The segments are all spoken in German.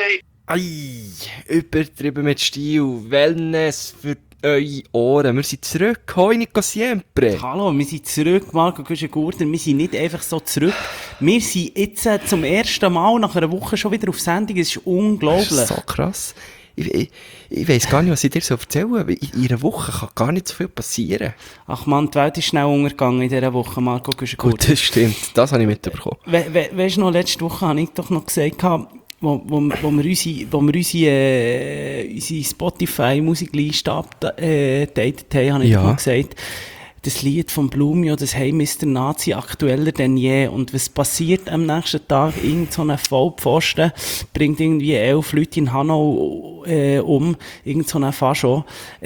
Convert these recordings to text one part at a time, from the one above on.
Ei, übertrieben mit Stil, Wellness für eure Ohren. Wir sind zurück, hoi Nico Siempre. Hallo, wir sind zurück, Marco Güschen-Gurter. Wir sind nicht einfach so zurück. Wir sind jetzt zum ersten Mal nach einer Woche schon wieder auf Sendung. Es ist unglaublich. Das ist so krass. Ich weiss gar nicht, was ich dir so erzähle. In einer Woche kann gar nicht so viel passieren. Ach man, die Welt ist schnell untergegangen in dieser Woche, Marco Güschen-Gurter. Gut, das stimmt. Das habe ich mitbekommen. Weißt du noch, letzte Woche habe ich doch noch gesagt, wo wir unsere Spotify-Musikliste updatet haben, habe ich doch noch gesagt, das Lied von Blumio, das «Hey Mr. Nazi» aktueller denn je. Und was passiert am nächsten Tag? Irgend so ein Vollpfosten bringt irgendwie 11 Leute in Hanau irgend so ein Fascho.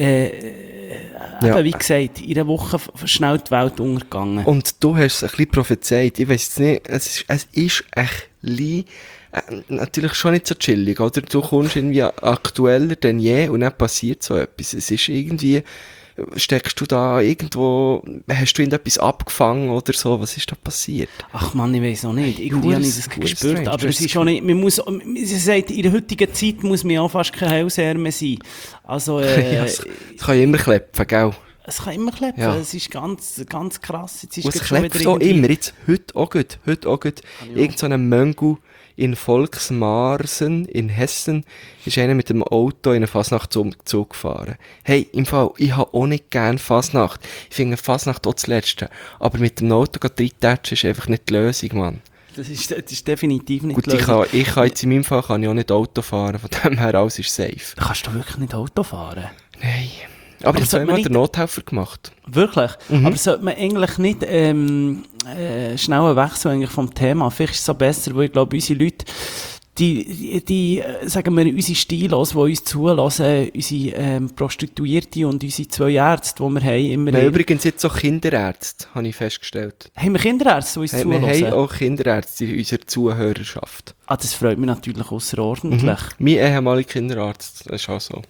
Wie gesagt, in einer Woche schnell die Welt untergegangen. Und du hast es ein bisschen prophezeit. Ich weiss nicht, es ist echt natürlich schon nicht so chillig, oder? Du kommst irgendwie aktueller denn je und dann passiert so etwas. Es ist irgendwie, steckst du da irgendwo, hast du irgendetwas abgefangen oder so? Was ist da passiert? Ach Mann, ich weiss auch nicht. Irgendwie habe ich das gespürt. Strange. Aber es ist schon nicht, sie sagt, in der heutigen Zeit muss man auch fast kein Hellseher mehr sein. Also, es kann ja immer klepfen, gell? Es kann immer klepfen, ja. Es ist ganz, ganz krass. Jetzt ist es klepft auch immer, jetzt, heute auch gut. Irgend so ein Möngu in Volksmarsen in Hessen ist einer mit dem Auto in eine Fasnachtszug gefahren. Hey, im Fall, ich habe auch nicht gern Fasnacht. Ich finde Fasnacht auch das Letzte. Aber mit dem Auto reintatschen ist einfach nicht die Lösung, Mann. Das ist definitiv nicht gut, die Lösung. Ich kann jetzt in meinem Fall kann ich auch nicht Auto fahren, von dem her alles ist safe. Kannst du wirklich nicht Auto fahren? Nein. Aber das hat man den Nothelfer gemacht. Wirklich? Mhm. Aber sollte man eigentlich nicht schnell Wechsel eigentlich vom Thema? Vielleicht ist es so besser, weil ich glaube, unsere Leute, die sagen wir, unsere Stilos, die uns zulassen, unsere Prostituierte und unsere 2 Ärzte, die wir haben, immer... Wir haben übrigens jetzt auch Kinderärzte, habe ich festgestellt. Haben wir Kinderärzte, die uns zulassen? Wir haben auch Kinderärzte in unserer Zuhörerschaft. Ah, das freut mich natürlich ausserordentlich. Mein ehemaliger Kinderarzt, das ist auch so.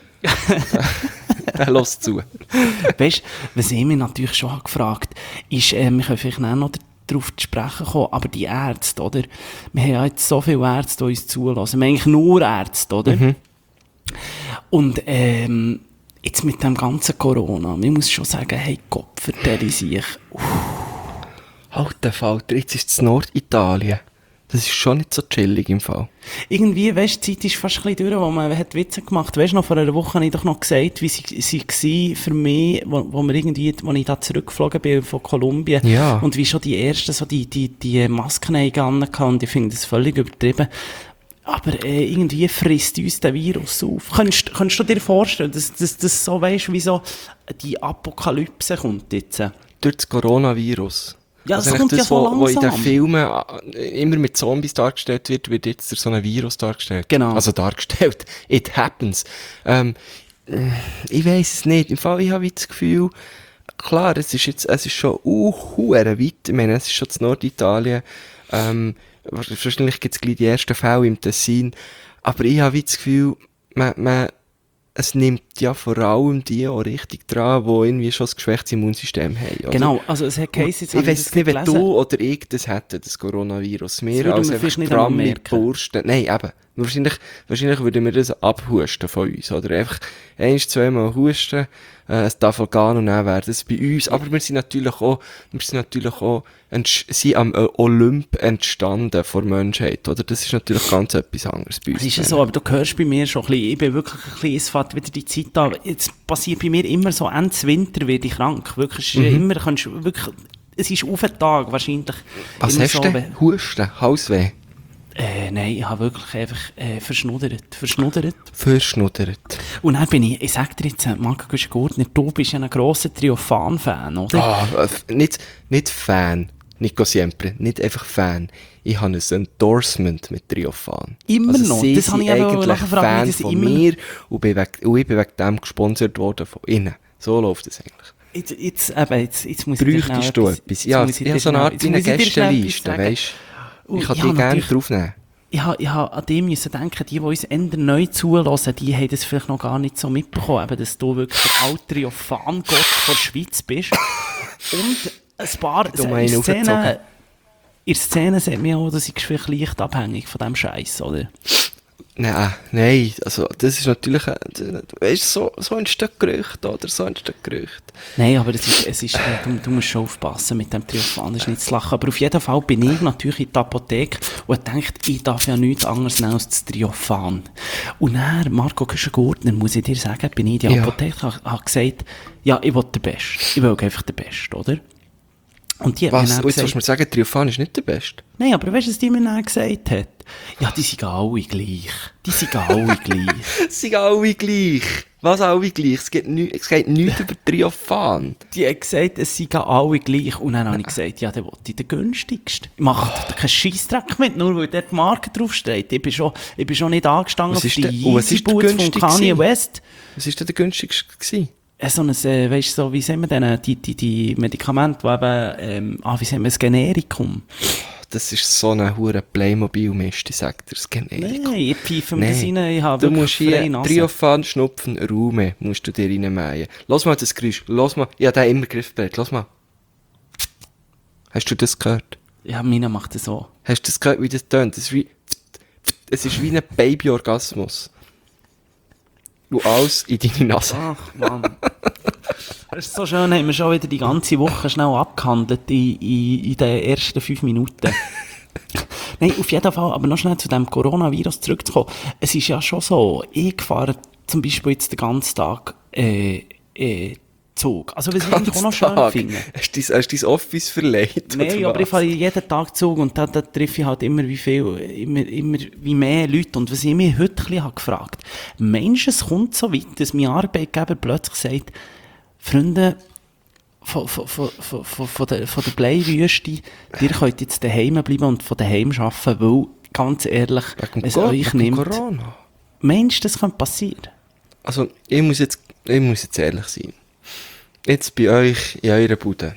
Der hört zu. Weißt du, was ich mich natürlich schon gefragt habe, ist, wir können vielleicht noch darauf zu sprechen kommen, aber die Ärzte, oder? Wir haben ja jetzt so viele Ärzte, die uns zulassen. Wir haben eigentlich nur Ärzte, oder? Mhm. Und jetzt mit dem ganzen Corona, man muss schon sagen, hey Gott, vertelle sich. Halt den Falter, jetzt ist es Norditalien. Das ist schon nicht so chillig im Fall. Irgendwie, weißt du, die Zeit ist fast ein bisschen durch, wo man hat Witze gemacht. Weißt du, noch vor einer Woche habe ich doch noch gesagt, wie sie war für mich, wo ich da zurückgeflogen bin von Kolumbien. Ja. Und wie schon die ersten so die Masken hatten. Und ich finde das völlig übertrieben. Aber irgendwie frisst uns der Virus auf. Könntest du dir vorstellen, dass das so, weißt du, wie so die Apokalypse kommt jetzt? Durch das Coronavirus. Ja, das kommt ja so langsam. Wo in den Filmen immer mit Zombies dargestellt wird jetzt durch so ein Virus dargestellt. Genau. Also dargestellt. It happens. Ich weiss es nicht. Im Fall, ich habe das Gefühl, klar, es ist schon weit. Ich meine, es ist schon in Norditalien. Wahrscheinlich gibt es gleich die ersten Fälle im Tessin. Aber ich habe das Gefühl, es nimmt ja vor allem die auch richtig dran, die irgendwie schon ein geschwächtes Immunsystem haben. Oder? Genau, also es hat geheißen, ich weiss nicht, wenn du oder ich das hätten, das Coronavirus. Wir als Programm mit Bursten. Nein, eben. Wahrscheinlich würden wir das abhusten von uns. Oder einfach 1-2 Mal husten, es darf gehen und dann wäre das bei uns. Aber wir sind natürlich auch sind am Olymp entstanden vor der Menschheit. Oder? Das ist natürlich ganz etwas anderes bei uns. Das ist ja so, aber du hörst bei mir schon ein bisschen, ich bin wirklich ein bisschen, es fährt wieder die Zeit an. Jetzt passiert bei mir immer so, Ende Winter werde ich krank. Wirklich, immer kannst du wirklich, es ist auf den Tag wahrscheinlich. Was hast du denn? Husten? Halsweh? Nein, ich habe wirklich einfach verschnuddert. Und dann bin ich sag dir jetzt, Marco Güschen-Gurtner, du bist ja ein grosser Triophan-Fan, oder? Ah, nicht Fan, Nico Siempre, nicht einfach Fan. Ich habe ein Endorsement mit Triophan. Immer also noch? Das habe ich eigentlich Fan von mir und ich bin wegen dem gesponsert worden von ihnen. So läuft es eigentlich. Jetzt muss ich dir schnell du etwas? Ja, ich habe so eine Art wie eine Gästeliste, weisst du? Ich kann die gerne draufnehmen. Ich habe an dem müssen denken, die uns eher neu zulassen, die haben das vielleicht noch gar nicht so mitbekommen, eben, dass du wirklich der alte Triophan-Gott der Schweiz bist. Und ein paar in Szenen sieht man auch, dass ich vielleicht leicht abhängig von diesem Scheiß, oder? Nein, also das ist natürlich, weißt, so entstehen Gerüchte, oder? So entstehen Gerüchte. Nein, aber du musst schon aufpassen mit dem Triophan, das ist nicht zu lachen. Aber auf jeden Fall bin ich natürlich in der Apotheke und denke, ich darf ja nichts anderes nehmen als das Triophan. Und dann, Marco Güschen-Gurtner, muss ich dir sagen, bin ich in die Apotheke, habe gesagt, ja, ich will den Besten. Ich will einfach den Besten, oder? Und die was? Jetzt willst du mir sagen, Triophan ist nicht der Beste? Nein, aber weißt du, was die mir dann gesagt hat? Ja, die sind alle gleich. Sie alle gleich. Was alle gleich? Es geht nichts über Triophan. Die hat gesagt, es seien alle gleich. Und dann habe ich gesagt, ja, dann will ich den günstigsten. Ich mache keinen Scheissdreck mit, nur weil dort die Marke draufsteht. Ich bin schon nicht angestanden auf die Yeezy Boots von Kanye West. Was war denn der günstigste gewesen? So ein, weißt du, so, wie sagen wir denn, die Medikamente, die eben, wie sagen wir, das Generikum. Das ist so eine hure Playmobil-Mist, ich sag dir, das Generikum. Nein, ich pfeife mir das rein, ich habe du musst hier Triophan, Schnupfen, Raume, musst du dir reinmähen. Lass mal das Geräusch, lass mal, ich habe den immer griffbereit, lass mal. Hast du das gehört? Ja, meine macht das so. Hast du das gehört, wie das tönt? Es ist wie ein Baby-Orgasmus. Du alles in deine Nase. Ach, Mann. Das ist so schön, haben wir schon wieder die ganze Woche schnell abgehandelt in den ersten 5 Minuten. Nein, auf jeden Fall, aber noch schnell zu dem Coronavirus zurückzukommen. Es ist ja schon so, ich fahre zum Beispiel jetzt den ganzen Tag Zug. Also, was ich eigentlich auch noch schön finde. Hast du dein Office verleiht? Nein, aber ich fahre jeden Tag Zug und da treffe ich halt immer wie mehr Leute. Und was ich mich heute ein bisschen gefragt habe, meinst du, es kommt so weit, dass mein Arbeitgeber plötzlich sagt, Freunde von der Bleiwüste, ihr könnt jetzt daheim bleiben und von daheim arbeiten, weil, ganz ehrlich, es euch nimmt. Corona. Meinst du, das könnte passieren? Also, ich muss jetzt ehrlich sein. Jetzt bei euch in eurer Bude.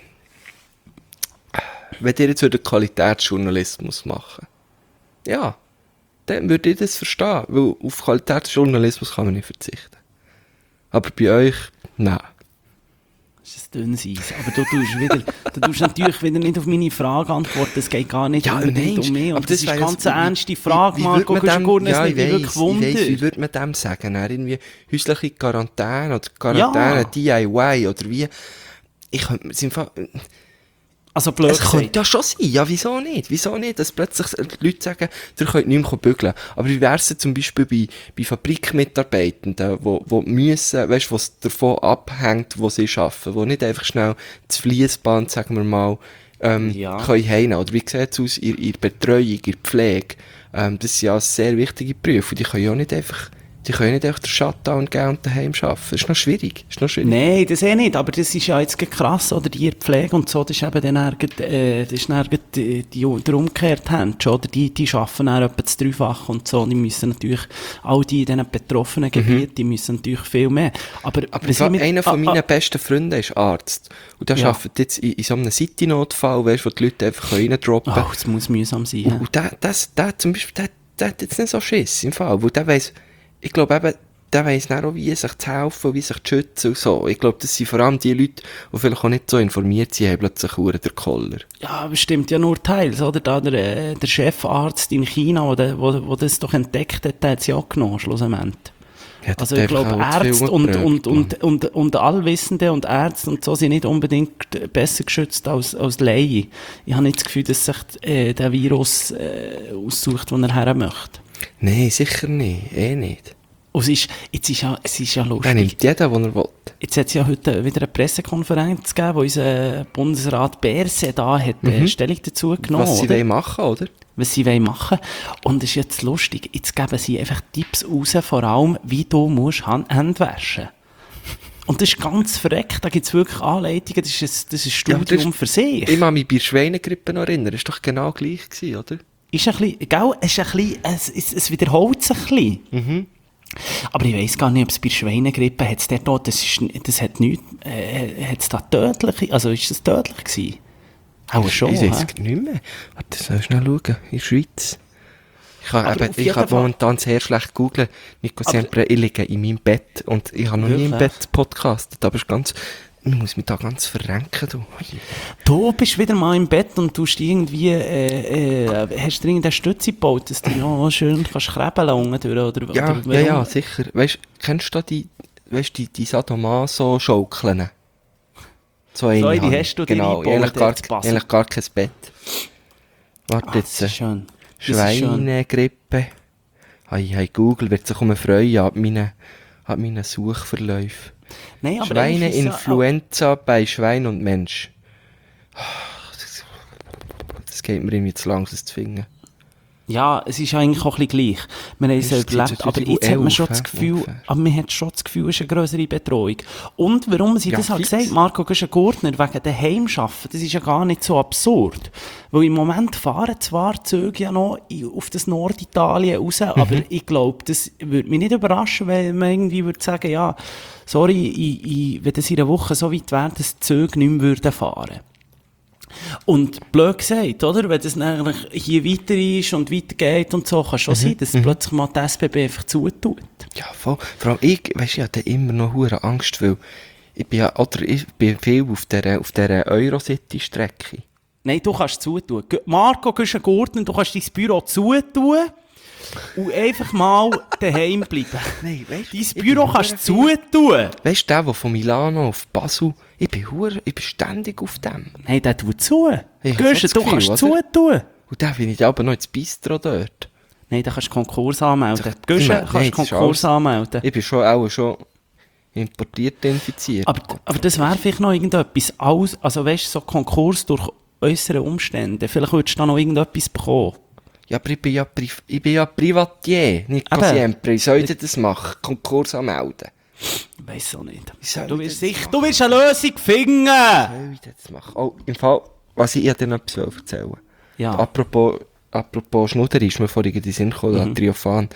Wenn ihr jetzt Qualitätsjournalismus machen, ja, dann würde ich das verstehen, weil auf Qualitätsjournalismus kann man nicht verzichten. Aber bei euch, nein. Das ist ein dünnes Eis. Aber du tust natürlich wieder nicht auf meine Frage antworten. Es geht gar nicht um mich. Und das ist eine ganz ernste Frage, Marco. Ja, ich weiss, wie würde man dem sagen? Irgendwie häusliche Quarantäne oder Quarantäne DIY oder wie? Ich könnte es einfach... Also blöd es könnte ja schon sein. Ja, wieso nicht? Dass plötzlich die Leute sagen, ihr könnt nicht mehr bügeln. Aber wie wär's zum Beispiel bei Fabrikmitarbeitenden, die müssen, weißt du, was davon abhängt, wo sie arbeiten, die nicht einfach schnell das Fliessband, sagen wir mal, können heimnehmen. Oder wie sieht es aus in der Betreuung, in der Pflege? Das sind ja sehr wichtige Berufe. Die können ja nicht einfach den Shutdown geben und daheim arbeiten. Das ist noch schwierig. Nein, das nicht. Aber das ist ja jetzt krass, oder? Die Pflege und so, das ist eben dann der Umkehrtendsch, oder? Die arbeiten dann etwa das Dreifache und so. Die müssen natürlich, all die in diesen betroffenen Gebieten, die müssen natürlich viel mehr. Aber einer von meinen besten Freunden ist Arzt. Und der arbeitet jetzt in so einem City-Notfall, weißt du, wo die Leute einfach reindroppen können. Oh, das muss mühsam sein. Und der zum Beispiel, der hat jetzt nicht so Schiss im Fall, weil der weiss, ich glaube eben, der weiss dann auch, wie sich zu helfen, wie sich zu schützen und so. Ich glaube, das sind vor allem die Leute, die vielleicht auch nicht so informiert sind, haben plötzlich der Koller. Ja, aber stimmt ja nur teils, oder? Da der Chefarzt in China, wo das doch entdeckt hat, der hat es ja auch genommen, schlussendlich. Ja, also ich glaube, Ärzte und Allwissende und Ärzte und so sind nicht unbedingt besser geschützt als Laien. Ich habe nicht das Gefühl, dass sich der Virus aussucht, wo er her möchte. Nein, sicher nicht. Nicht. Und es ist ja lustig. Er nimmt jeden, den er will. Jetzt hat es ja heute wieder eine Pressekonferenz gegeben, wo unser Bundesrat Berse da hat Stellung dazu genommen. Was sie wollen machen, oder? Was sie wollen machen. Und es ist jetzt lustig, jetzt geben sie einfach Tipps raus, vor allem, wie du musst Hände waschen. Und das ist ganz verreckt, da gibt es wirklich Anleitungen, das ist ein Studium für sich. Ich kann mich bei der Schweinegrippe noch erinnern, das war doch genau gleich gewesen, oder? Ist ein bisschen, gell? Es wiederholt sich ein bisschen. Mhm. Aber ich weiss gar nicht, ob es bei Schweinegrippe hat's dort, das hat nichts, hat's da tödliche, also ist das tödlich gewesen? Auch schon, ich weiß es nicht mehr. Warte, soll ich schnell schauen, in der Schweiz. Ich kann momentan sehr schlecht googlen. Nico Siempre, ich liege in meinem Bett und ich habe noch nie im Bett podcastet, aber es ist ganz... Ich muss mich da ganz verrenken, du. Du bist wieder mal im Bett und tust irgendwie, hast du irgendeine Stütze gebaut, dass du ja schön kannst krebeln unten durch, oder? Ja, oder ja, sicher. Weißt, kennst du die Sadomaso-Schaukeln? So eine die habe ich. hast du dir genau, eingebaut, eigentlich gar kein Bett. Warte Das ist jetzt. schön. Das ist schön. Schweinegrippe. Hey, Google wird sich freuen ab meinen Suchverläufen. Nein, aber eigentlich ist es Schweineinfluenza bei Schwein und Mensch. Das geht mir irgendwie zu lang, das zu finden. Ja, es ist eigentlich auch ein bisschen gleich. Wir haben es Ist überlebt, aber jetzt hat man schon das Gefühl, ungefähr. aber man hat schon das Gefühl, es ist eine grössere Betreuung. Und warum sie Ja, das hat fix. gesagt, Marco Güschen-Gurtner, wegen dem Heimschaffen, das ist ja gar nicht so absurd. Weil im Moment fahren zwar Züge ja noch auf das Norditalien raus, aber ich glaube, das würde mich nicht überraschen, wenn man irgendwie würde sagen, ja, sorry, wenn das in einer Woche so weit wäre, dass die Züge nicht mehr würden fahren. Und blöd gesagt, oder? Wenn das eigentlich hier weiter ist und weitergeht und so, kann schon sein, dass plötzlich mal die SBB einfach zutut. Ja, voll. Vor allem ich hatte immer noch hure Angst, weil ich bin viel auf dieser Eurocity-Strecke. Nein, du kannst zutun. Marco Güschen-Gurtner, du kannst dein Büro zutun und einfach mal daheim bleiben. Nein, weißt du, Dein Büro kannst du zutun. Weißt du, der von Milano auf Basel, ich bin ständig auf dem. Nein, der tut zu. Ich hab Güschen, so du das kannst Gefühl, oder? zutun. Und dann bin ich aber noch ins Bistro dort. Nein, da kannst du Konkurs anmelden. Doch, Güschen, nein, kannst du das ist Konkurs alles- anmelden. Ich bin schon importiert, infiziert. Aber das wäre vielleicht noch irgendetwas also weißt du, so Konkurs durch äußere Umstände. Vielleicht würdest du da noch irgendetwas bekommen. Ja, aber ich bin ja Privatier, nicht Eben. Siempre. Wie soll ich denn das machen? Konkurs anmelden. Ich weiss auch nicht. soll Du ich wirst, das du wirst eine Lösung finden! Soll ich das machen? Oh, im Fall, was ich dir noch etwas erzählen will. Ja. Apropos Schnudder ist mir vorhin in den Sinn gekommen, Triophan.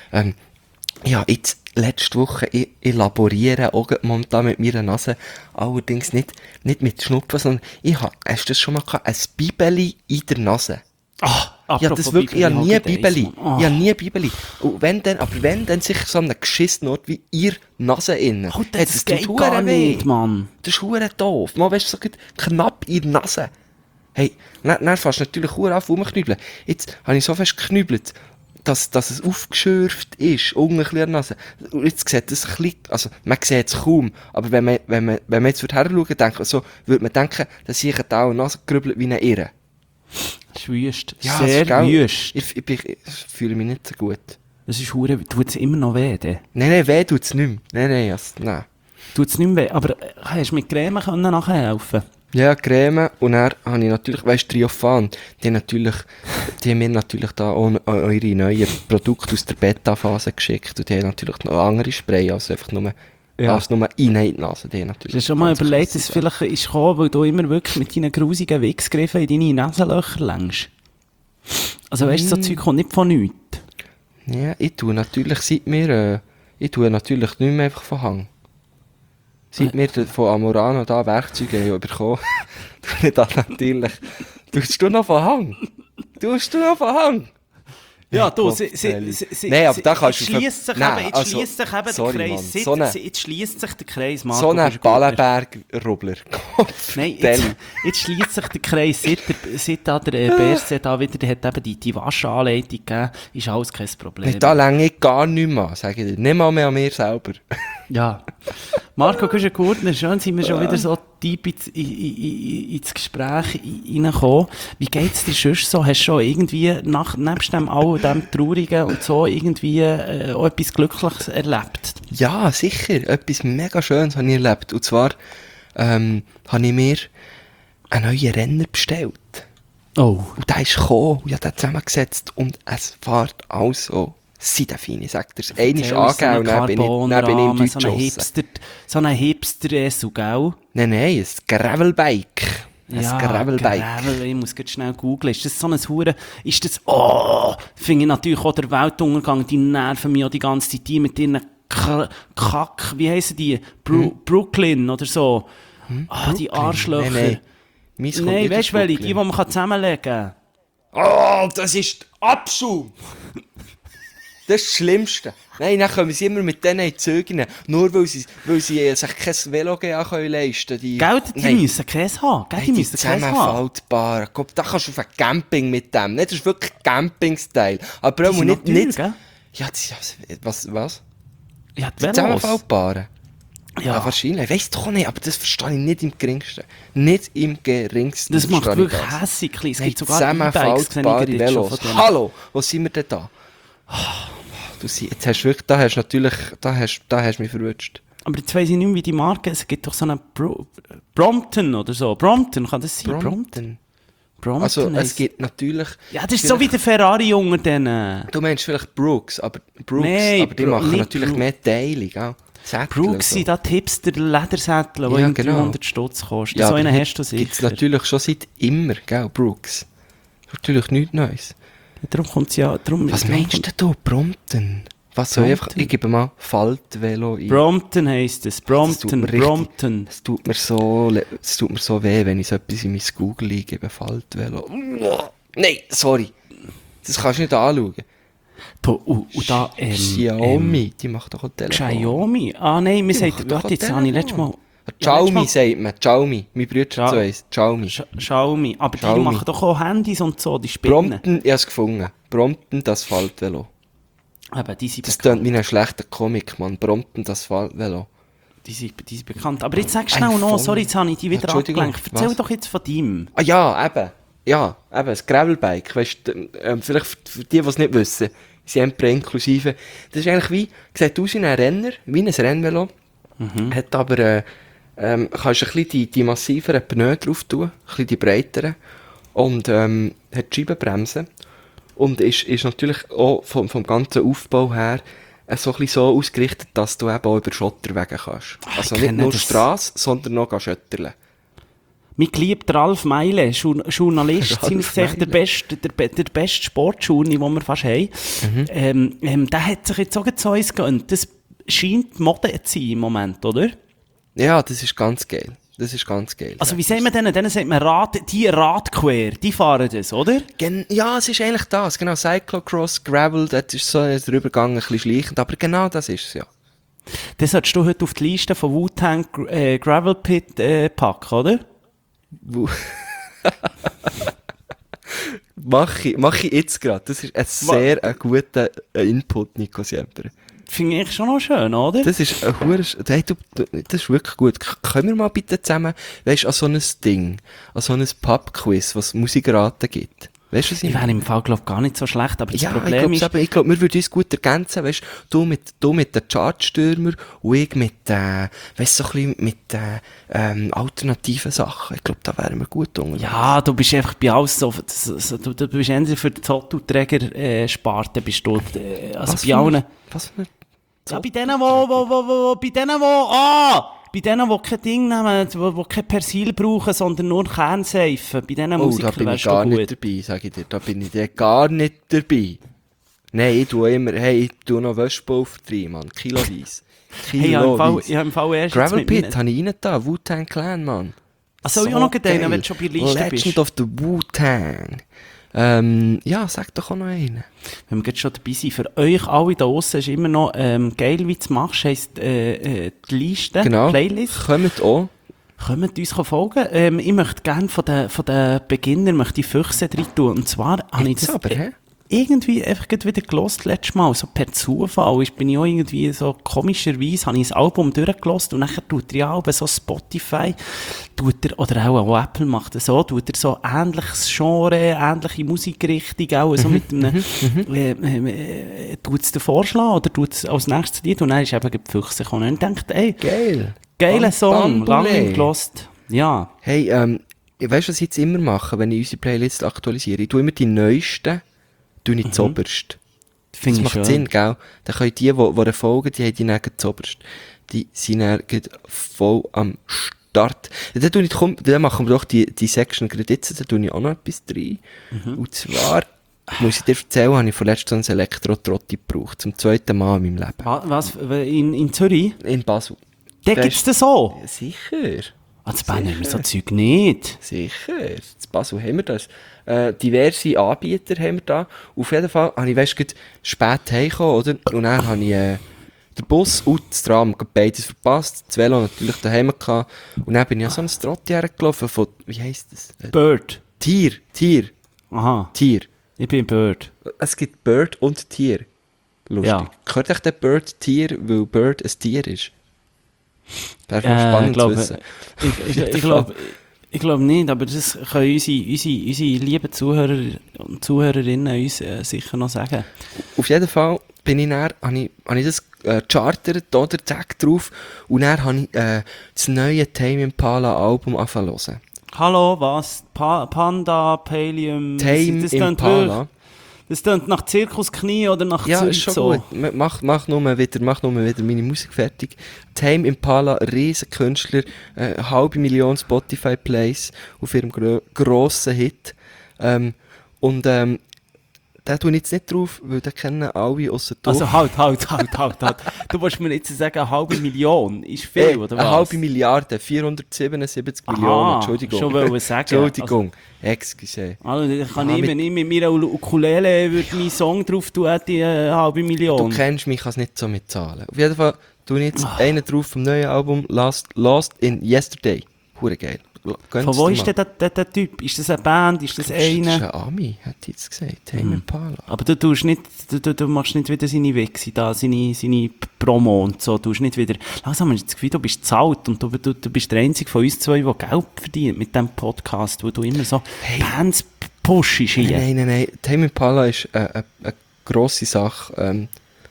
Ja, jetzt, letzte Woche, ich laboriere auch momentan mit meiner Nase, allerdings nicht mit Schnupfen, sondern hast du das schon mal gehabt? Ein Bibeli in der Nase. Ja, das wirklich, ich habe nie Bibeli. Ich habe nie Bibeli. Und wenn dann sich so ein geschissener Ort wie ihr Nase innen. Oh, das geht tut gar verdammt weh. nicht, Mann. Das ist hure doof. Mal weißt du, so gut knapp in die Nase. Hey, dann fährst du natürlich hure an rumknübeln. Jetzt habe ich so fest geknübelt, dass es aufgeschürft ist, unten ein bisschen an der Nase. Und jetzt sieht das ein bisschen, also man sieht es kaum, aber wenn man jetzt her schauen würde man denken, dass ich da eine Nase grübelt wie eine Irre. Das ist wüst. Ja, Sehr das ist, gell, wüst. Ich fühle mich nicht so gut. Das ist hure, tut es immer noch weh, de? Nein, weh tut's nicht mehr. Nein. Tut es nicht mehr weh, aber hast du mit Creme können nachher helfen? Ja, Creme. Und dann habe ich natürlich, weißt du, Triophan, die haben mir natürlich da auch eure neuen Produkte aus der Beta-Phase geschickt. Und die haben natürlich noch andere Spray, als einfach nur, als nur rein in die Nase. Die haben natürlich Hast du schon mal ganz überlegt, krasse dass es vielleicht ist gekommen, weil du immer wirklich mit deinen grusigen Wichsgriffen in deine Nasenlöcher längst? Also weißt du, so Zeug kommt nicht von nichts. Ja, ich tue natürlich nicht mehr einfach von Hang. Seit wir von Amorano da Werkzeuge haben bekommen, tue ich da natürlich. Tust du noch von Hang? Ja, du, Nein, aber da kannst du... schließt sich Nein, eben, also, jetzt schließt sich eben der sorry, Kreis. Mann, Jetzt schließt sich der Kreis, Marco. so ein bist du gut. Ballenberg-Rubbler. Nein, jetzt schließt sich der Kreis. Seit da der BRC da wieder, der hat eben die Waschanleitung gegeben, ist alles kein Problem. Da länge ich gar nicht mehr, sage ich dir. Nicht mal mehr an mir selber. Ja. Marco Güschen-Gurtner, schön sind wir schon wieder so deep ins Gespräch reingekommen. Wie geht's dir sonst so? Hast du schon irgendwie, nebst dem all dem Traurigen und so, irgendwie auch etwas Glückliches erlebt? Ja, sicher. Etwas mega Schönes habe ich erlebt. Und zwar habe ich mir einen neuen Renner bestellt. Oh. Und der ist gekommen und ich habe den zusammengesetzt und es fährt alles so seidefein, ich sag dir's. Einer ist angegeben und dann bin ich im Deutsch so ein Hipster-Esu, gell? Nein, ein Gravelbike. Ein Gravelbike. Gravel, ich muss jetzt schnell googeln. Ist das so ein Hure? Ist das, finde ich natürlich auch der Weltuntergang, die nerven mich auch die ganze Zeit, die mit ihren Kack, wie heissen die? Brooklyn oder so. Die Arschlöcher. Nein, weißt du welche? Die man zusammenlegen kann. Oh, das ist Abschaum! Das ist das Schlimmste. Nein, dann kommen sie immer mit denen in die Züge, nur weil sie sich kein Velo leisten können. Gell, die müssen Käse haben. Gell, die müssen Käse haben. Zusammenfaltbare. Guck, da kannst du auf ein Camping mit dem. Nicht, das ist wirklich Camping-Style. Aber auch nicht... Gell? Ja, was? Ja, die Zusammenfaltbaren? Ja, wahrscheinlich. Ich weiss doch nicht, aber das verstehe ich nicht im geringsten. Nicht im geringsten. Das macht wirklich hässig. Es gibt sogar zusammenfaltbare Velos. Hallo, wo sind wir denn da? Jetzt hast du wirklich, da hast du mich verwutscht. Aber jetzt weiss ich nicht mehr, wie die Marke, es gibt doch so eine Brompton oder so. Brompton, kann das sein? Brompton. Brompton also, es gibt natürlich... Ja, das ist so wie der Ferrari unter denen. Du meinst vielleicht Brooks, aber die machen natürlich mehr Teile, gell? Brooks sind da Tipps der Ledersättel, die 300 Stutz kosten. Ja, so einen hast du sicher. Gibt es natürlich schon seit immer, gell, Brooks. Natürlich nichts Neues. Ja, darum kommt es ja... Was meinst du, Brompton? Was soll ich gebe mal Faltvelo ein. Brompton heisst es. Brompton. Es tut mir so weh, wenn ich so etwas in mein Google eingebe. Faltvelo. Nein, sorry. Das kannst du nicht anschauen. Da, Xiaomi, die macht doch ein Telefon. Xiaomi? Ah nein, wir sagen, warte, jetzt habe ich letztes Mal... Xiaomi sagt man, Xiaomi. Mein Bruder so heisst Xiaomi. Xiaomi, aber die machen doch auch Handys und so, die Spinnen. Brompton, ich habe es gefunden. Brompton, das Faltvelo. Aber die sind das klingt wie ein schlechter Comic, Mann. Brompton, das Faltvelo. Die sind bekannt. Aber jetzt sag schnell noch, sorry, jetzt habe ich die wieder abgelenkt. Erzähl doch jetzt von deinem. Ah ja, eben. Ja, eben, das Gravelbike. Weißt, vielleicht für die, die es nicht wissen, Siempre inklusive. Das ist eigentlich wie, sieht aus wie ein Renner, wie ein Rennvelo. Hat aber, kannst ein bisschen die massiveren Pneu drauf tun, ein bisschen die breiteren. Und hat Scheibenbremsen. Und ist natürlich auch vom ganzen Aufbau her so ein bisschen so ausgerichtet, dass du eben auch über Schotterwege kannst. Also nicht nur Strasse, sondern noch schötterle. Mein geliebter Ralf Meile, Journalist, ziemlich der beste Sportjourney, den wir fast haben. Der hat sich jetzt auch zu uns gegönnt. Das scheint Mode zu sein im Moment, oder? Ja, das ist ganz geil. Also wie sagen wir denen? Denen sagt man Radquer, die fahren das, oder? Ja, es ist eigentlich das. Genau, Cyclocross, Gravel, das ist so der Übergang ein bisschen schleichend, aber genau das ist es, ja. Das solltest du heute auf die Liste von Wu-Tang Gravel Pit packen, oder? Mach ich jetzt gerade. Das ist ein sehr guter Input, Nico Siempre. Finde ich schon noch schön, oder? Das ist das ist wirklich gut. Können wir mal bitte zusammen, weißt du, an so ein Ding, an so ein Pub-Quiz, was Musikraten gibt? Weißt du, was ich wäre im Fall, glaube ich, gar nicht so schlecht, aber das Problem ist... Ich glaube, wir würden uns gut ergänzen, weißt du, mit den Chartstürmer und ich mit, weißt du, so ein bisschen mit, alternativen Sachen. Ich glaube, da wären wir gut unterwegs. Ja, du bist einfach bei alles so, du bist entweder für die Tattoo-Träger-Sparte, bist du, also was bei allen... Was für eine... Ja, bei denen, die kein Ding nehmen, die kein Persil brauchen, sondern nur Kernseifen. Bei diesen Musikern da bin ich gar nicht dabei, sage ich dir. Da bin ich gar nicht dabei. Nein, ich tue noch Wäschpulver drin, Mann. Kiloweise. Hey, ich habe im Fall erst Gravel Pit habe ich rein da. Wu-Tang Clan, Mann. Achso, so ich auch noch gedacht, wenn du schon bei der Liste bist. Legend of the Wu-Tang. Ja, sag doch auch noch einen. Wenn wir jetzt schon dabei sind, für euch alle da draussen ist immer noch geil, wie du es machst, heisst die Liste, genau. Playlist. Kommt auch. Kommt uns folgen. Ich möchte gerne von den Beginnern die Füchse drin tun. Und zwar habe ich das irgendwie einfach wieder gelost letztes Mal, so per Zufall. Bin ich auch irgendwie so komischerweise, habe ich das Album durchgelost und nachher tut er ja auch so Spotify, oder auch Apple macht das so, tut er so ähnliches Genre, ähnliche Musikrichtung, auch so mit einem, tut es dir vorschlagen oder tut es als nächstes Lied und dann ist eben die Füchse gekommen und denkt, ey, geiler Song, lange gelost. Ja. Hey, weißt du, was ich jetzt immer mache, wenn ich unsere Playlist aktualisiere? Ich tue immer die neuesten, nicht zoberst. Das macht Sinn, gell? Dann können die folgen, die haben die nicht zoberst. Die sind dann voll am Start. Dann machen wir doch die Section gerade jetzt, da tue ich auch noch etwas rein. Und zwar, muss ich dir erzählen, habe ich vorletzt so ein Elektro-Trotti gebraucht. Zum zweiten Mal in meinem Leben. Was? In Zürich? In Basel. Da gibt's das so? Sicher. Zu Bern haben wir so Zeug nicht. Sicher, in Basel haben wir das. Diverse Anbieter haben wir da. Auf jeden Fall habe ich, weisst, spät heimgekommen, oder? Und dann habe ich den Bus und das Tram beides verpasst. Das Velo natürlich daheim gehabt. Und dann bin ich an so einem Trotti hergelaufen von, wie heisst das? Bird. Tier. Aha. Tier. Ich bin Bird. Es gibt Bird und Tier. Lustig. Ja. Gehört euch der Bird Tier, weil Bird ein Tier ist? Das wäre spannend zu wissen. Ich glaube nicht, aber das können unsere lieben Zuhörer und Zuhörerinnen uns sicher noch sagen. Auf jeden Fall bin ich dann, habe ich das gechartert, oder, zack, drauf, und dann habe ich das neue Tame Impala Album angefangen zu hören. Hallo, was? Panda, Palium... Tame Impala. Das klingt nach Zirkusknie oder nach Ja, Zürich ist schon so. gut. Mach nur wieder meine Musik fertig. Tame Impala, riesen Künstler, 500.000 Spotify-Plays auf ihrem grossen Hit. Da tue ich jetzt nicht drauf, weil den kennen alle ausser du. Also halt. Du wolltest mir jetzt sagen, 500.000 ist viel, oder was? 500 Milliarden, 477 Millionen, Entschuldigung. Schon wollte sagen. Entschuldigung, excuse. Also ich kann nicht mit meiner Ukulele würde meinen Song drauf tun, hätte ich 500.000. Du kennst mich, ich kann es nicht so mitzahlen. Auf jeden Fall tue ich jetzt einen drauf vom neuen Album, Lost in Yesterday. Hure geil. Von wo ist der Typ? Ist das eine Band? Ist das einer? Das ist ein Ami, hat ich jetzt gesagt. Tame Impala. Aber du machst nicht wieder seine Wichse da, seine Promo und so. Du hast nicht wieder... Langsam hast du das Gefühl, du bist zu alt und du bist der Einzige von uns zwei, der Geld verdient mit diesem Podcast, wo du immer so Bands pushst hier. Nein. Tame Impala ist eine grosse Sache.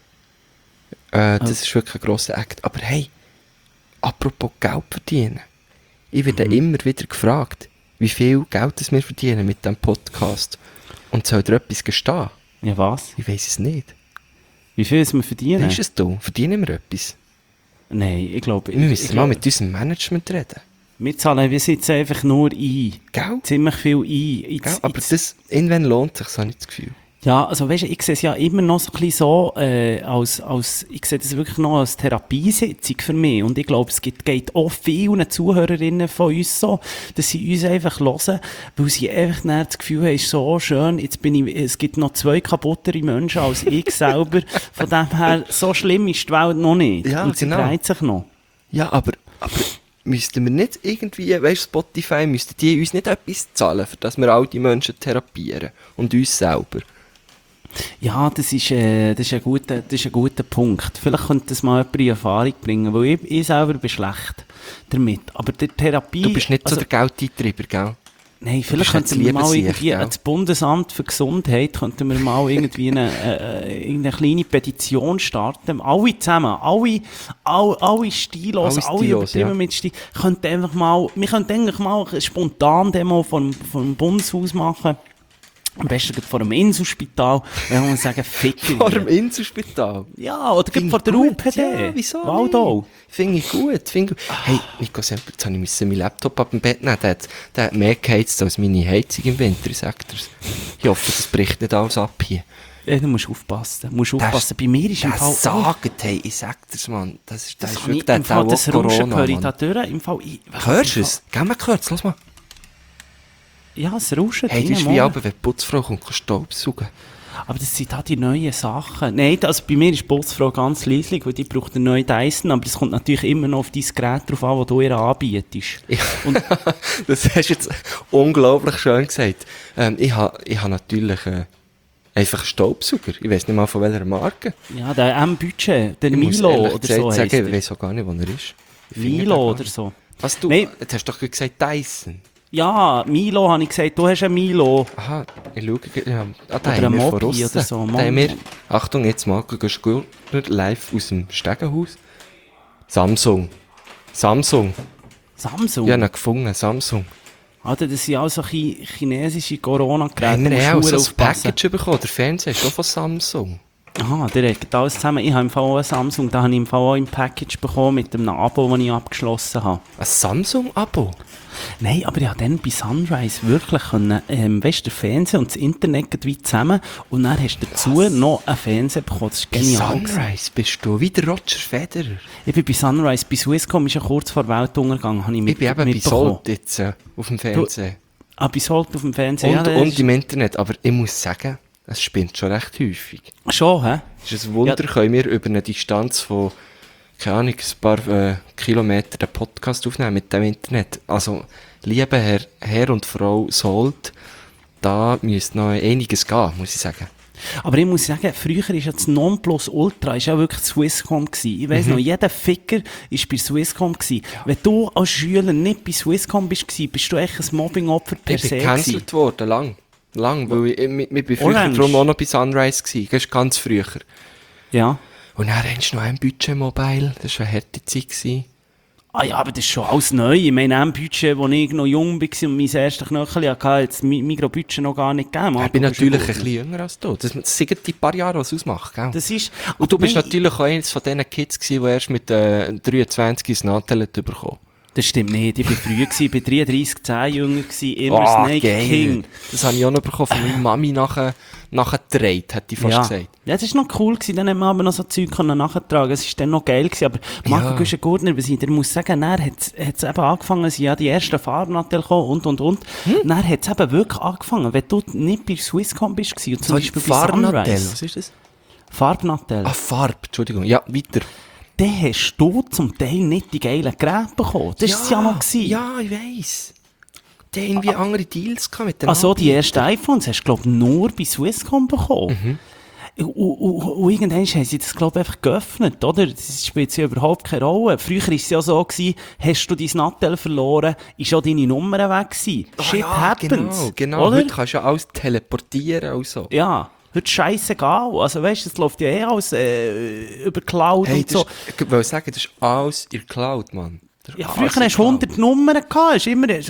Das ist wirklich ein grosser Act. Aber hey, apropos Geld verdienen. Ich werde immer wieder gefragt, wie viel Geld wir verdienen mit diesem Podcast. Und soll dir etwas gestehen? Ja, was? Ich weiss es nicht. Wie viel wir verdienen? Weißt du es? Verdienen wir etwas? Nein, ich glaube... Wir müssen mal mit unserem Management reden. Wir zahlen jetzt einfach nur ein. Gell? Ziemlich viel ein. Gell? Aber das, irgendwann lohnt es sich, habe ich das Gefühl. Ja, also weißt du, ich sehe es ja immer noch so ein bisschen so, ich sehe das wirklich noch als Therapiesitzung für mich. Und ich glaube, es geht auch vielen Zuhörerinnen von uns so, dass sie uns einfach hören, weil sie einfach dann das Gefühl haben, es ist so schön, es gibt noch 2 kaputtere Menschen als ich selber. Von dem her, so schlimm ist die Welt noch nicht. Ja, und sie genau. dreht sich noch. Ja, aber müssten wir nicht irgendwie, weißt du, Spotify, müssten die uns nicht etwas zahlen, für dass wir all die Menschen therapieren und uns selber? Ja, das ist ein guter Punkt. Vielleicht könnte das mal jemand in Erfahrung bringen, weil ich selber bin schlecht damit. Aber die Therapie... Du bist nicht so der Geldeintreiber, gell? Nein, vielleicht könnten wir mal irgendwie das Bundesamt für Gesundheit, könnten wir mal irgendwie eine kleine Petition starten. Alle zusammen, alle stilos, alle übertrieben mit Stil, könnten einfach mal, wir könnten eigentlich mal eine Spontan-Demo vom Bundeshaus machen. Am besten vor dem Inselspital, wenn wir sagen, ficken. Vor dem Inselspital? Ja, oder vor der UPD. Ja, wieso Waldau. Finde ich gut. Hey, Nico Semper, jetzt habe ich meinen Laptop ab dem Bett nehmen. Der hat mehr geheizt als meine Heizung im Winter, sagt er. Ich hoffe, das bricht nicht alles ab hier. Ja, du musst aufpassen. Bei mir ist im Fall... Hey, ich sag dir's, Mann. Das ist wirklich der Fall, das Rauschen höre ich da durch. Im Fall, hörst du es? Geh mal kurz, lass mal. Ja, es rauscht. Hey, das ist wie aber, wenn die Putzfrau kommt, Staubsaugen. Aber das sind halt die neuen Sachen. Nein, also bei mir ist die Putzfrau ganz leislich, weil die braucht einen neuen Dyson, aber es kommt natürlich immer noch auf dein Gerät drauf an, das du ihr anbietest. Und das hast du jetzt unglaublich schön gesagt. Ich habe natürlich einfach einen Staubsauger. Ich weiss nicht mal von welcher Marke. Ja, der M-Budget, der Milo oder so heisst ich weiss auch gar nicht, wo er ist. Milo oder so. Was du? Nein. Jetzt hast du doch gesagt Dyson. Ja, Milo habe ich gesagt, du hast einen Milo. Aha, ich schaue, ja. Oder ein Mopi oder so. Da haben wir, Achtung, jetzt mal live aus dem Stegenhaus. Samsung. Ich habe ihn gefunden, Samsung. Alter, das sind auch so chinesische Corona-Geräte. Wir haben auch so ein Package bekommen, der Fernseher ist schon von Samsung. Aha, der hat alles zusammen. Ich habe im Fall auch einen Samsung, da habe ich im Fall auch im Package bekommen mit einem Abo, das ich abgeschlossen habe. Ein Samsung-Abo? Nein, aber ich habe dann bei Sunrise wirklich können, weißt du, der Fernseher und das Internet gehen wie zusammen und dann hast du dazu noch einen Fernseher bekommen. Das ist Bei genial. Sunrise bist du, wie der Roger Federer. Ich bin bei Sunrise, bei Swisscom ist ja kurz vor Weltuntergang, habe ich Ich bin eben bei mitbekommen. Salt jetzt auf dem Fernsehen. Bei Salt auf dem Fernseher? Und im Internet, aber ich muss sagen, es spinnt schon recht häufig. Schon, hä? Es ist ein Wunder, können wir über eine Distanz von, keine Ahnung, ein paar Kilometer den Podcast aufnehmen mit dem Internet. Also, liebe Herr und Frau Salt, da müsste noch einiges gehen, muss ich sagen. Aber ich muss sagen, früher war ja das Nonplusultra ja wirklich Swisscom gewesen. Ich weiss noch, jeder Ficker war bei Swisscom gewesen. Wenn du als Schüler nicht bei Swisscom bist du echt ein Mobbing-Opfer per se Ich bin gecancelt worden, lang, weil ich bin früher Orange. darum auch noch bei Sunrise gewesen, das ist ganz früher. Ja. Und dann hast du noch ein Budget-Mobile, das war eine harte Zeit gewesen. Ah ja, aber das ist schon alles neu. Ich meine, ein Budget, als ich noch jung war und mein erstes Knöchel hatte, jetzt Migros-Budget noch gar nicht gegeben. Ich bin natürlich ein bisschen jünger als du. Das sind die paar Jahre, was es ausmacht, gell? Das ist... Und du bist natürlich auch eines von diesen Kids gewesen, die erst mit 23 ins Nachteil bekommen. Das stimmt nicht. Ich war früh, ich war 33, 10 jünger, immer Snake geil. King. Das habe ich auch noch bekommen von meiner Mami nachgetragen, hätte ich fast gesagt. Ja, das war noch cool gewesen, dann haben wir aber noch so Zeug nachtragen. Es war dann noch geil gewesen, aber Marco Güschen-Gurtner, der muss sagen, dann hat es eben angefangen, sind ja die ersten Farbnadel gekommen und. Dann hat es eben wirklich angefangen, wenn du nicht bei Swisscom bist und zum Beispiel bei Sunrise. Was ist das? Farbnadel. Farbe, Entschuldigung. Ja, weiter. Dann hast du zum Teil nicht die geilen Geräte bekommen. Das war es ja noch gewesen. Ja, ich weiss. Die haben irgendwie andere Deals gehabt mit den Also die ersten iPhones hast du, glaube ich, nur bei Swisscom bekommen. Und irgendwann haben sie das, glaube ich, einfach geöffnet, oder? Das spielt ja überhaupt keine Rolle. Früher war es ja so gewesen, hast du dein Nattel verloren, ist auch deine Nummer weg gewesen. Shit happens. Genau. Oder? Heute kannst du ja alles teleportieren und so. Ja. Heute scheißegal. Also weißt du, es läuft ja eh alles über Cloud und so. Ich wollte sagen, das ist alles in der Cloud, Mann. Ja, früher hast du 100 Nummern gehabt. Das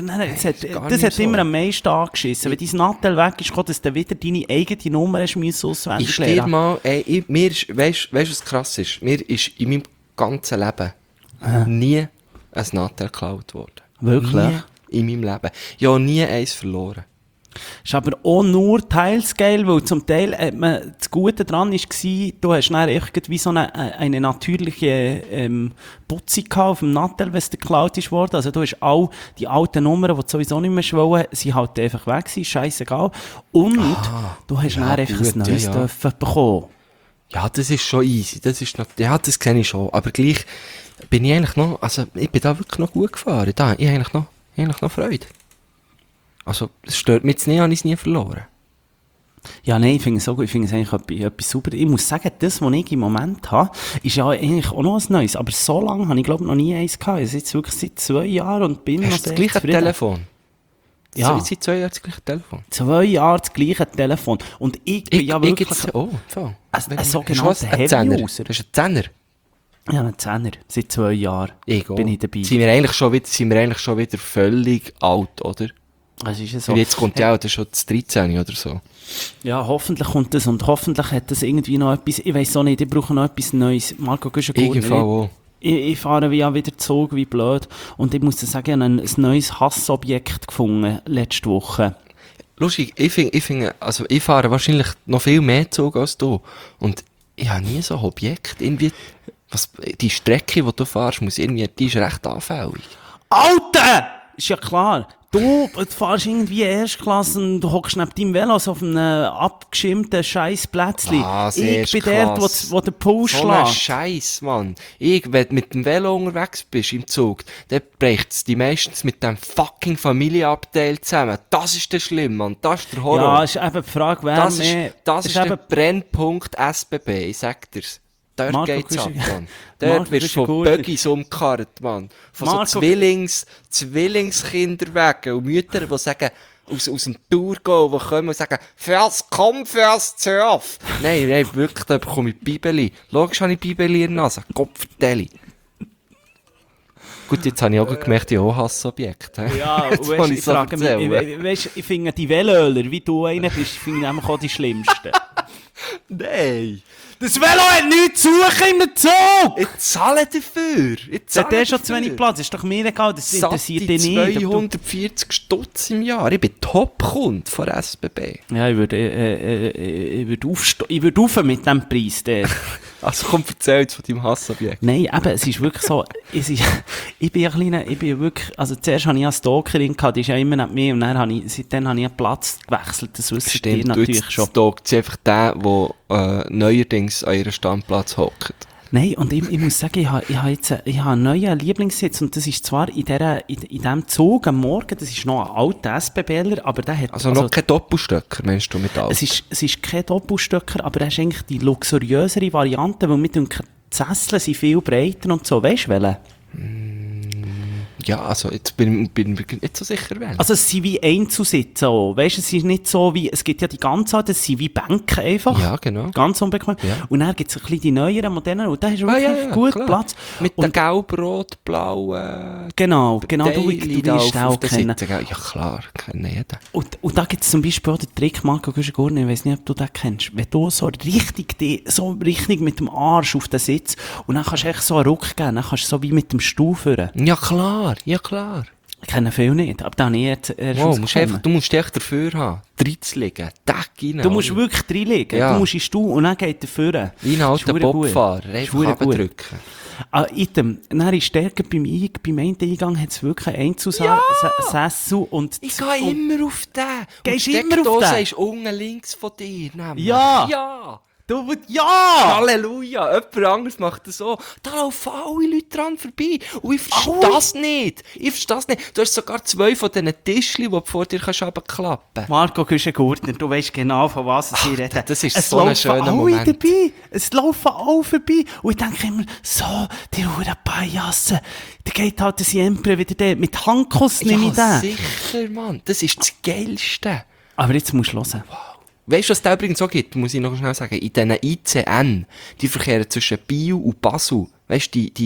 hat immer am meisten angeschissen. Wenn dein Nattel weg ist, dass du wieder deine eigene Nummer hast auswendig Ich dir mal, weißt du, was krass ist? Mir ist in meinem ganzen Leben nie ein Nattel geklaut worden. Wirklich? Nie in meinem Leben. Ja, nie eins verloren. Ist aber auch nur teils geil, weil zum Teil das Gute daran war, du hast dann echt wie so eine natürliche Putzung auf dem Nattel, wenn es geklaut ist worden. Also du hast all die alten Nummern, die du sowieso nicht mehr schwollen, sie halt einfach weg sind, scheissegal. Und du hast dann einfach ein neues dürfen bekommen. Ja, das ist schon easy. Das kenne ich schon. Aber gleich bin ich eigentlich noch, also ich bin da wirklich noch gut gefahren. Da habe ich eigentlich noch Freude. Also, es stört mich jetzt nicht, habe ich es nie verloren. Ja, nein, ich finde es so gut. Ich finde es eigentlich etwas super. Ich muss sagen, das, was ich im Moment habe, ist ja eigentlich auch noch ein neues. Aber so lange habe ich, glaube ich, noch nie eins gehabt. Ich jetzt wirklich seit 2 Jahren und bin Hast noch du das gleiche Telefon? Ja. Seit 2 Jahren das gleiche Telefon? 2 Jahre das gleiche Telefon. Und ich bin ja wirklich ein sogenannter Heavy-User. Das ist ein 10er? Ja, ein 10er. Seit 2 Jahren bin ich dabei. Sind wir eigentlich schon wieder völlig alt, oder? Das ist ja so. Weil jetzt kommt ja auch das schon das 13 oder so. Ja, hoffentlich kommt das und hoffentlich hat das irgendwie noch etwas, ich weiss auch nicht, ich brauche noch etwas Neues. Marco, gehst du gut? Ich fahre wieder Zug wie blöd und ich muss dir sagen, ich habe ein neues Hassobjekt gefunden letzte Woche. Lustig, ich finde, also ich fahre wahrscheinlich noch viel mehr Zug als du und ich habe nie so ein Objekt, irgendwie, die Strecke, die du fährst, die ist recht anfällig. Alter! Ist ja klar. Du fährst irgendwie Erstklasse und du hockst neben deinem Velo so auf einem abgeschirmten Scheiß-Plätzchen. Ich bin dort, wo der Puls schlägt. So ein Scheiß, Mann. Wenn du mit dem Velo unterwegs bist im Zug, dann bricht es die meistens mit dem fucking Familienabteil zusammen. Das ist der schlimm, Mann. Das ist der Horror. Ja, ist eben die Frage, wer mehr... Das ist der Brennpunkt SBB, ich sag dir's. Dort geht's ab, Mann. Dort wirst du von Buggies umgekarrt, Mann. Von so Zwillingskinder wegen und Mütter, die sagen, aus dem Tour gehen, die kommen und sagen, komm fürs Surf. Nein, wirklich, da bekomme ich Bibeli. Logisch habe ich Bibeli in der Nase. Kopfdeli. Gut, jetzt habe ich auch gemerkt, ich habe auch Hassobjekte. Ja, weißt, ich frage mich, ich finde die Velöler, wie du einer bist, finde ich nämlich auch die schlimmsten. Nein! Das Velo hat nichts zu suchen in einem Zug! Ich zahle dafür. Der hat schon zu wenig Platz, ist doch mir egal, das interessiert dich nicht. 240 Stutz im Jahr. Ich bin Top-Kunde von SBB. Ja, ich würde rauf mit dem Preis. Also komm, erzähl jetzt von deinem Hassobjekt. Nein, eben, es ist wirklich so, ich bin wirklich, also zuerst hatte ich eine Stalkerin gehabt, die ist ja immer nicht mehr, und seitdem habe ich einen Platz gewechselt, das wisst ihr natürlich schon. Stalkt sie einfach den, der neuerdings an ihrem Standplatz hockt. Nein, und ich muss sagen, ich habe einen neuen Lieblingssitz, und das ist zwar in diesem Zug am Morgen, das ist noch ein alter SBBler, aber der hat... Also noch kein Doppelstöcker, meinst du, mit alt? Es ist kein Doppelstöcker, aber er ist eigentlich die luxuriösere Variante, weil die Sessel sind viel breiter und so, weißt du welche? Ja, also jetzt bin ich nicht so sicher, welche. Also es sind wie Einzelsitze auch, weißt du, es ist nicht so wie, es gibt ja die ganz alten, es sind wie Bänke einfach. Ja, genau. Ganz unbequem. Ja. Und dann gibt es ein bisschen die neueren, modernen, und da hast du wirklich gut klar. Platz. Mit den gelb-rot-blauen... Genau, du wirst auch kennen. Ja klar, kennen jeden. Und da gibt es zum Beispiel auch den Trick, Marco Güschen-Gurni, ich weiss nicht, ob du den kennst, wenn du so richtig mit dem Arsch auf den Sitz, und dann kannst du echt so einen Ruck geben, dann kannst du so wie mit dem Stuhl führen. Ja klar. Ich kenne viele nicht, aber da habe ich jetzt du musst dich echt dafür haben, reinzulegen, Deck rein. Du musst wirklich reinlegen, du musst in den Stuhl und dann geht er führen. Wie ein alter Bobfahrer, einfach runterdrücken. Dann ist stärker beim einen Eingang hat es wirklich einen Einzelsessel und... Ich gehe immer auf den. Gehst immer auf den? Ist unten links von dir. Nämlich. Ja! Ja! Halleluja! Jemand anderes macht das so. Da laufen alle Leute dran vorbei. Und ich verstehe das nicht. Du hast sogar 2 von diesen Tischchen, die du vor dir runterklappen kannst. Marco Güschen-Gurtner, du weißt genau, von was ich rede. Das ist so ein schöner Moment. Dabei. Es laufen alle vorbei. Und ich denke immer, so, die Huren Pajassen. Da geht halt der Siempre wieder der. Mit Handkuss nehme ich den. Ja, sicher, Mann. Das ist das Geilste. Aber jetzt musst du hören. Wow. Weißt du, was es da übrigens so gibt, muss ich noch schnell sagen? In diesen ICN, die verkehren zwischen Biel und Basel. Weißt du,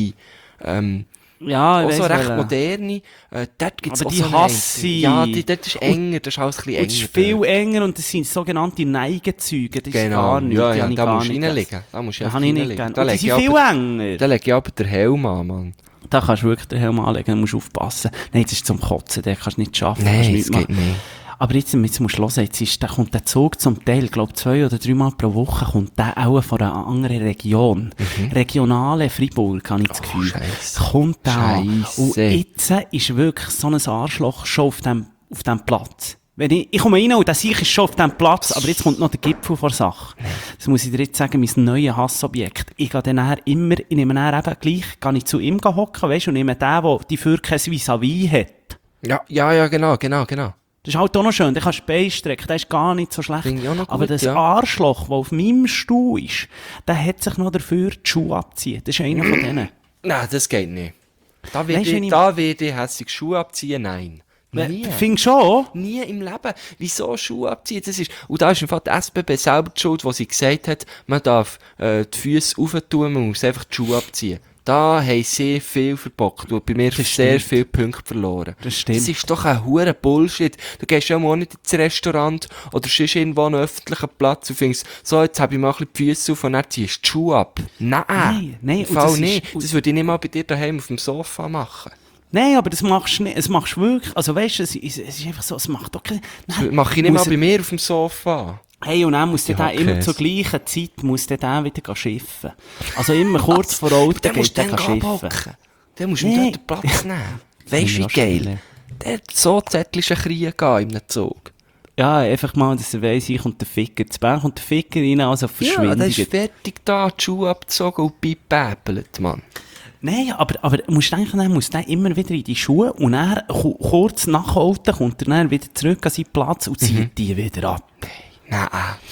ja, auch so recht moderne, dort gibt's aber auch die so hasse ich. Ja, dort ist enger, das ist alles ein bisschen enger. Das ist viel enger, und das sind sogenannte Neigezüge, das ist gar nichts. Ja, da musst du reinlegen. Da musst du einfach reinlegen. Die sind viel enger. Da lege ich aber den Helm an, Mann. Da kannst du wirklich den Helm anlegen, da musst du aufpassen. Nein, das ist zum Kotzen, den kannst du nicht schaffen. Nein, das geht nicht. Aber jetzt musst du hören, da kommt der Zug zum Teil, glaube 2 oder 3 Mal pro Woche, kommt der auch von einer anderen Region. Regionale Freiburg, habe ich das Gefühl. Kommt der. Und jetzt ist wirklich so ein Arschloch schon auf dem Platz. Ich komme rein und der Sieg ist schon auf diesem Platz, aber jetzt kommt noch der Gipfel vor Sache. Das muss ich dir jetzt sagen, mein neues Hassobjekt. Ich gehe dann nehme dann eben gleich, gehe ich zu ihm hocken, weisst du, und nehme den, der die Fürke vis-à-vis hat. Ja, genau. Das ist halt auch noch schön, der kannst du beistrecken, der ist gar nicht so schlecht. Gut, aber das Arschloch, das auf meinem Stuhl ist, der hat sich noch dafür die Schuhe abziehen. Das ist einer von denen. Nein, das geht nicht. Da werde ich hässlich Schuhe abziehen, nein. Nie. Findest du schon? Nie im Leben. Wieso Schuhe abziehen? Und da ist einfach die SBB selber die Schuld, wo sie gesagt hat, man darf die Füße aufentun, man muss einfach die Schuhe abziehen. Da haben sie viel verbockt und bei mir sehr viele Punkte verloren. Das stimmt. Das ist doch ein hoher Bullshit. Du gehst ja auch nicht ins Restaurant oder sonst irgendwo an einen öffentlichen Platz und findest, so, jetzt habe ich mal ein bisschen die Füße auf und dann ziehst du die Schuhe ab. Nein. Im Fall nicht. Das würde ich nicht mal bei dir daheim auf dem Sofa machen. Nein, aber das machst du nicht. Es machst du wirklich. Also weißt du, es ist einfach so, es macht doch keinen... Das mache ich nicht mal bei mir auf dem Sofa. Hey, und dann muss der immer zur gleichen Zeit wieder schiffen. Also immer kurz vor Auto geht der schiffen. Dann musst du dort den Platz nehmen. Weißt du, wie geil? Der hat so zettelischen Krieg in einem Zug. Ja, einfach mal, dass er weiss, hier kommt der Ficker. Zu Bern kommt der Ficker rein, also verschwindet. Ja, der ist fertig da, die Schuhe abgezogen und beipäppelt, Mann. Nein, aber musst denken, er muss dann immer wieder in die Schuhe und dann kurz nach Auto kommt er dann wieder zurück an seinen Platz und zieht die wieder ab. Nein.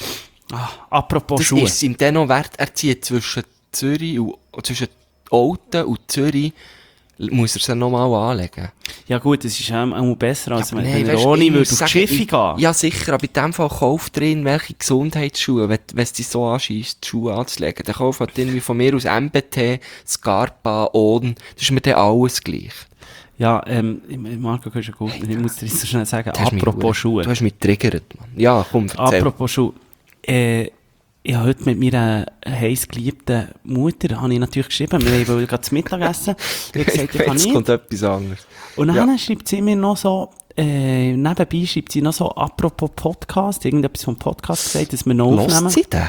Apropos Schuhe. Das ist ihm dann noch wert, er zieht zwischen Zürich und zwischen Olten und Zürich, muss er es dann nochmal anlegen. Ja gut, das ist auch besser, als wenn er ohne würde auf die Schiffe gehen. Ja sicher, aber in dem Fall kauft drin welche Gesundheitsschuhe, wenn es dich so anscheisst, die Schuhe anzulegen. Dann kauft halt irgendwie von mir aus MBT, Scarpa, Oden, das ist mir dann alles gleich. Ja, Marco, du gut. Ich muss dir so schnell sagen, apropos Schuhe. Du hast mich getriggert, Mann. Ja, komm, erzähl. Apropos Schuhe. ich habe heute mit meiner heiß geliebten Mutter, habe ich natürlich geschrieben, wir wollen gerade zu Mittag essen. Ich habe gesagt, ich kann Jetzt nicht. kommt etwas anderes. Und dann schreibt sie mir noch so, nebenbei schreibt sie noch so, apropos Podcast, irgendetwas vom Podcast gesagt, dass wir noch aufnehmen. Hört sie den?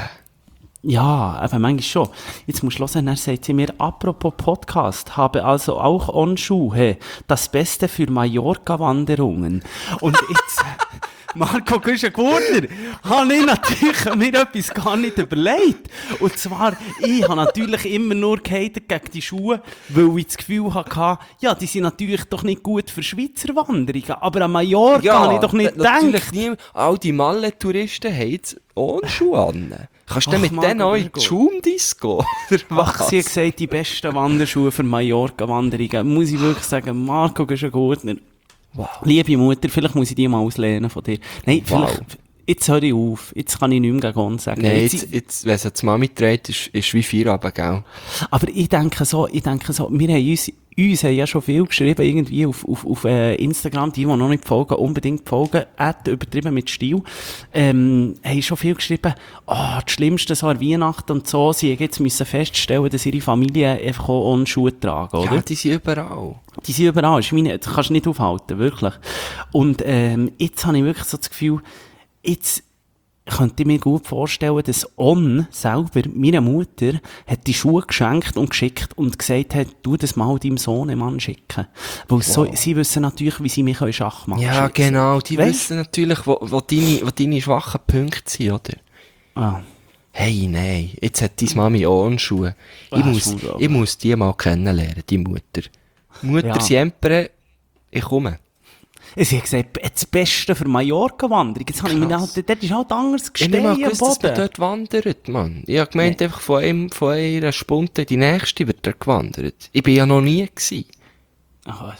Ja, aber manchmal schon. Jetzt musst du hören, dann sagt sie mir, apropos Podcast, habe also auch On-Schuhe, das Beste für Mallorca-Wanderungen. Und jetzt, Marco Güschen-Gurtner, habe ich natürlich mir etwas gar nicht überlegt. Und zwar, ich habe natürlich immer nur gehatet gegen die Schuhe, weil ich das Gefühl hatte, ja, die sind natürlich doch nicht gut für Schweizer Wanderungen. Aber an Mallorca habe ich doch nicht gedacht. All die Malle-Touristen haben jetzt ohne Schuhe an. Kannst du denn mit denen auch in die Schaumdisco? Ach, sie hat gesagt, die besten Wanderschuhe für Mallorca-Wanderungen. Muss ich wirklich sagen, Marco Güschen-Gurtner. Wow. Liebe Mutter, vielleicht muss ich die mal auslehnen von dir. Nein, vielleicht, jetzt höre ich auf. Jetzt kann ich nicht mehr gegen uns sagen. Nein, jetzt, wenn es jetzt Mami trägt, ist wie Feierabend, gell? Aber ich denke so, wir haben uns haben ja schon viel geschrieben, irgendwie auf Instagram, die noch nicht folgen, unbedingt folgen, übertrieben mit Stil, haben schon viel geschrieben, das Schlimmste so an Weihnachten und so, sie jetzt müssen feststellen, dass ihre Familie einfach auch ohne Schuhe tragen, oder? Ja, die sind überall. Die sind überall, das kannst du nicht aufhalten, wirklich. Und jetzt habe ich wirklich so das Gefühl, jetzt könnte ich mir gut vorstellen, dass On selber, meine Mutter, hat die Schuhe geschenkt und geschickt und gesagt hat, du das mal deinem Sohnemann schicken. Weil sie wissen natürlich, wie sie mich Schach machen können. Ja, genau, die wissen natürlich, wo deine schwachen Punkte sind, oder? Ah. Hey, nein, jetzt hat deine Mami On-Schuhe. Ich muss die mal kennenlernen, die Mutter. Mutter siempre, ich komme. Sie hat gesagt, das Beste für Mallorca-Wanderung. Jetzt habe ich mir halt, dort ist halt anders gestellt. Ich habe nicht mal gewusst, dass man dort wandert, Mann. Ich habe gemeint, einfach von einer Spunte die nächste wird da gewandert. Ich bin ja noch nie gewesen. Ach,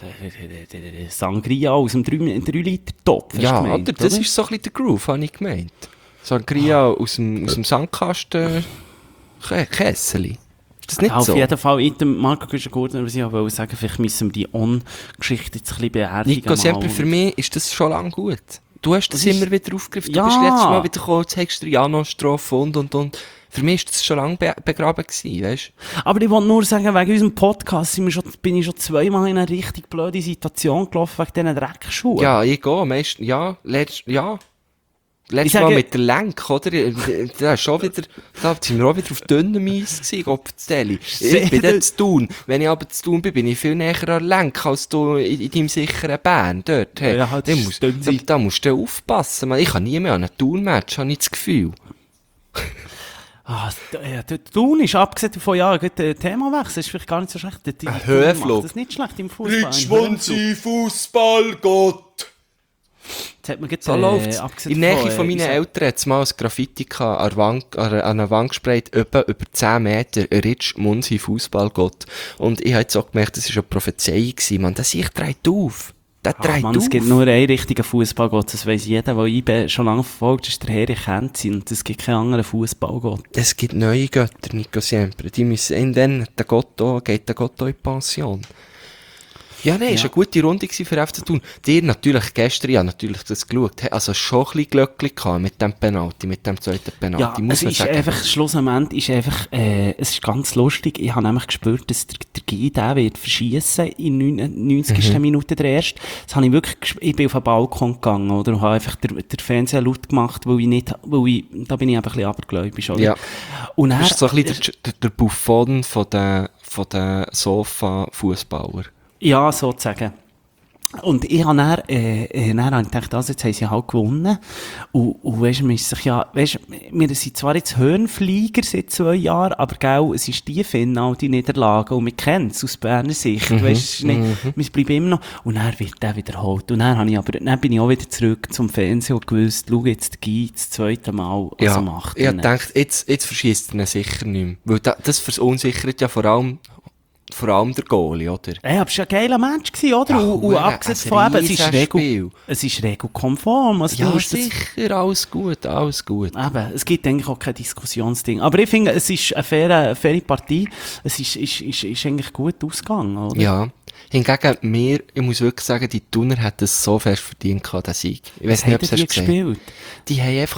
Sangria aus dem 3-Liter-Topf, ja, gemeint, oder? Das ist so ein bisschen der Groove, habe ich gemeint. Sangria aus dem Sandkasten Kesseli. Das nicht auf so? jeden Fall, Marco Güschen-Gurtner, was ich auch sagen, vielleicht müssen wir die On-Geschichte jetzt ein bisschen beerdigen. Nico, sempre für mich ist das schon lange gut. Du hast das immer wieder aufgegriffen. Ja. Du bist letztes Mal wieder gekommen, jetzt hast du Jano-Strophe und. Für mich ist das schon lange begraben gewesen, weißt du? Aber ich wollte nur sagen, wegen unserem Podcast bin ich schon zweimal in eine richtig blöde Situation gelaufen, wegen diesen Dreckschuhen. Ja, ich gehe. Letztes Mal mit der Lenk, oder? Da sind wir auch wieder auf dünnem Eis gewesen, Gopfzeli. Ich bin dort zu Thun. Wenn ich aber zu Thun bin ich viel näher an der Lenk als du in deinem sicheren Bern dort. Hey. Ja, da musst du aufpassen. Man. Ich kann nie mehr an einem Thun-Match, habe ich das Gefühl. Thun ist abgesehen davon, ja, gut, Themawechsel ist vielleicht gar nicht so schlecht. Höhenflug. Das ist nicht schlecht im Fußball. Ritschmunzi, Fußballgott. Jetzt hat man so läuft's. In der Nähe von meinen Eltern hat es mal ein Graffiti an einer Wand gesprayt, über 10 Meter, Ritsch Munzi Fußballgott. Und ich habe jetzt auch gemerkt, das war eine Prophezeiung gewesen, man. Das ich dreht auf. Der dreht auf. Es gibt nur einen richtigen Fußballgott, das weiss jeder, der IB schon lange verfolgt, das ist der Herr Kenzi, und es gibt keinen anderen Fußballgott. Es gibt neue Götter, Nico Siempre. Die müssen, geht der Gott auch in Pension. Ja, nein, es war eine gute Runde für FC Thun. Dir natürlich gestern, ja, natürlich das geschaut. Also schon ein bisschen Glöckchen gehabt mit dem Penalty, mit dem zweiten Penalty. Ja, es ist einfach, schlussendlich ist einfach, es ist ganz lustig. Ich habe nämlich gespürt, dass der Guy, der wird verschiessen in 90. Minute der erste. Das habe ich wirklich, ich bin auf den Balkon gegangen, oder? Und habe einfach den Fernseher laut gemacht, da bin ich eben ein bisschen abergläubisch, oder? Ja. Und das ist so ein bisschen der Buffon von den Sofa-Fußballer. Ja, sozusagen. Und ich habe dann gedacht, also jetzt haben sie halt gewonnen. Und weisst, wir sind zwar jetzt Höhenflieger seit 2 Jahren, aber gell, es ist die Finale, die Niederlage, und wir kennen es aus Berner Sicht, weisst, wir bleiben immer noch, und dann wird der wiederholt. Und dann bin ich auch wieder zurück zum Fernsehen und gewusst, schau jetzt der Guy das zweite Mal, was er macht. Ich dachte, jetzt verschießt er ihn sicher nicht mehr. Weil das verunsichert ja vor allem der Goalie, oder? Ja, aber es war ein geiler Match, oder? Ja, und abgesehen von eben, es ist regelkonform. Also ja, sicher, alles gut. Eben, es gibt eigentlich auch kein Diskussionsding. Aber ich finde, es ist eine faire Partie. Es ist eigentlich gut ausgegangen, oder? Ja. Hingegen, ich muss wirklich sagen, die Thuner hätten es so fest verdient gehabt, den Sieg. Ich weiss nicht, ob es gespielt. Die haben einfach